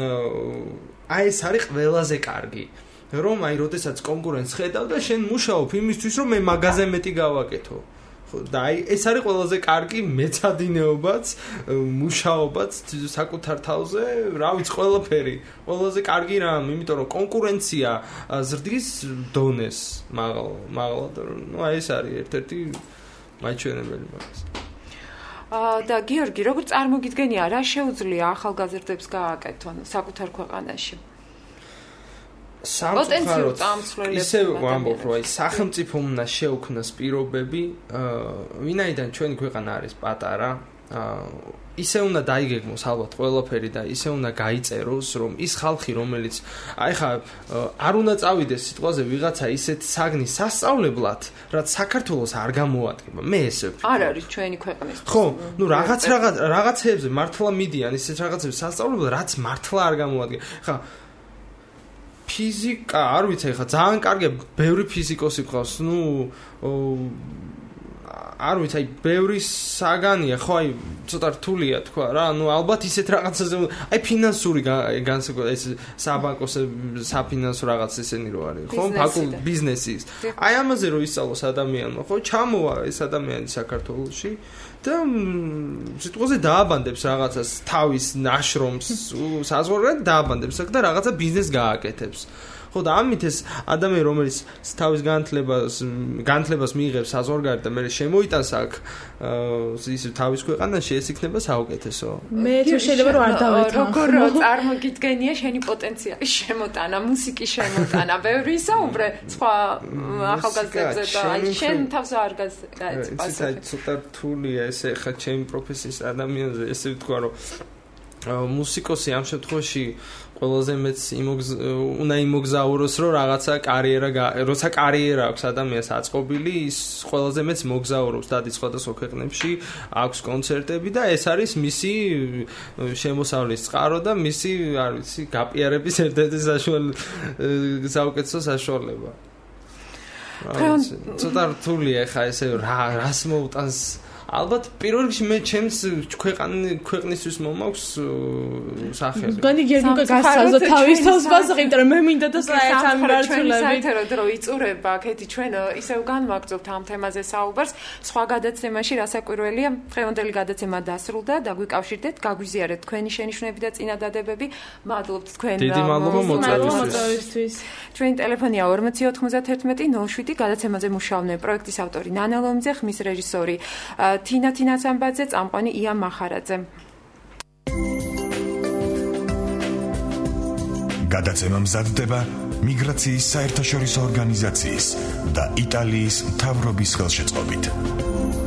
აი ეს არის ყველაზე კარგი რომ აი როდესაც კონკურენტს ხედავ და შენ მუშაობ იმისთვის რომ მე მაგაზე მეტი გავაკეთო და აი ეს არის ყველაზე კარგი მეცადინეობაც, მუშაობაც საკუთარ თავზე, რა ვიცი, ყველაფერი, ყველაზე კარგი რამ, იმიტომ რომ კონკურენცია ზრდის დონეს, მაღალ, მაღალ, ну აი ეს არის ერთ-ერთი მაჩვენებელი მაგას. აა და გიორგი, როგორ წარმოგიდგენია, რა შეუძლია ახალგაზრდებს გააკეთონ საკუთარ ქვეყანაში? სამწუხაროდ ისე ვამბობ, რომ აი სახელმწიფო უნდა შეუქმნას პირობები, ვინაიდან ჩვენი ქვეყანა არის პატარა, ისე უნდა დაიგეგმოს ალბათ ყველაფერი და ისე უნდა გაიწეროს, რომ ის ხალხი, რომელიც აი ხა არ უნდა წავიდეს სიტყვაზე ვიღაცა ისეთ საგნის სასწავლებლად, რაც საქართველოს არ გამოადგება. მე ესე ვფიქრობ. არ არის ჩვენი ქვეყნის. ხო, ну რაღაც რაღაც რაღაცეებზე მართლა მიდიან ისეთ რაღაცებს სასწავლებლად, რაც მართლა არ გამოადგება. ხა ფიზიკა, არ ვიცი, ხა ძალიან კარგია, ბევრი ფიზიკოსი ყავს, ну არ ვიცი, აი ბევრი საგანია, ხო, აი ცოტა რთულია თქვა რა, ну ალბათ ისეთ რაღაცაზე, აი ფინანსური განსაკუთრებით ეს საბანკო საფინანსო რაღაც ესენი რო არის, ხო, ფაკულ ბიზნესის. აი ამაზე რო ისწავლოს ადამიანმა, ხო, ჩამოვა ეს ადამიანი საქართველოში და სიტყვაზე დააბანდებს რაღაცას თავის ნაშრომს, საზღვარგარეთ დააბანდებს და რაღაცა ბიზნეს გააკეთებს. ხო და ამით ეს ადამიანი რომელიც თავის განათლებას განათლებას მიიღებს საზღვარგარეთ და მე შემოიტანს აქ ის თავის ქვეყანაში ეს იქნება საუკეთესო. მე თუ შეიძლება რომ არ დავეთანხმო. როგორ წარმოგიდგენია შენი პოტენციალის შემოტანა, მუსიკის შემოტანა, ბევრი ისაუბრე სხვა ახალგაზრდებზე და აი შენ თავს არ გაეცი პასუხი. ეს ცოტა რთულია ესე ხა ჩემი პროფესიის ადამიანზე ესე ვთქვა რომ მუსიკოსი ამ შემთხვევაში ყველაზე მეც უნდა იმოგზაუროს რომ რაღაცა კარიერა როცა კარიერა აქვს ადამიანს აწყობილი ის ყველაზე მეც მოგზაურობს დადის სხვადასხვა ქვეყნებში აქვს კონცერტები და ეს არის მისი შემოსავლის წყარო და მისი არ ვიცი გაპიარების ერთ-ერთი საშუალება საუკეთესო საშუალება. ცოტა რთულია ხა ესე რა რას მოუტანს ალბათ პირველ რიგში მე ჩემს ქვეყნისთვის მომაქვს სახელი. გონი გერგო გასაზო თავის თავს პასუხი, იმიტომ რომ მე მინდა და საერთოდ ამ გარჩულებით. საერთოდ დრო იწურება, კეთი ჩვენ ისევ განვაგრძობთ ამ თემაზე საუბარს. სხვა გადაცემაში რასაკვირველია, დღევანდელი გადაცემა დასრულდა და გვიკავშირდეთ, გაგვიზიარეთ თქვენი შენიშვნები და წინადადებები. მადლობთ თქვენ. დიდი მადლობა მოწვევისთვის. ჩვენი ტელეფონია ორმოცი ოთხმოცდაათერთმეტი ნული შვიდი, გადაცემაზე მუშაობდნენ პროექტის ავტორი ნანა ლომიძე, ხმის რეჟისორი თინა თინაცამბაძე, წამყვანი ია მახარაძე. გადაცემა მზადდება მიგრაციის საერთაშორისო ორგანიზაციის და იტალიის მთავრობის ხელშეწყობით.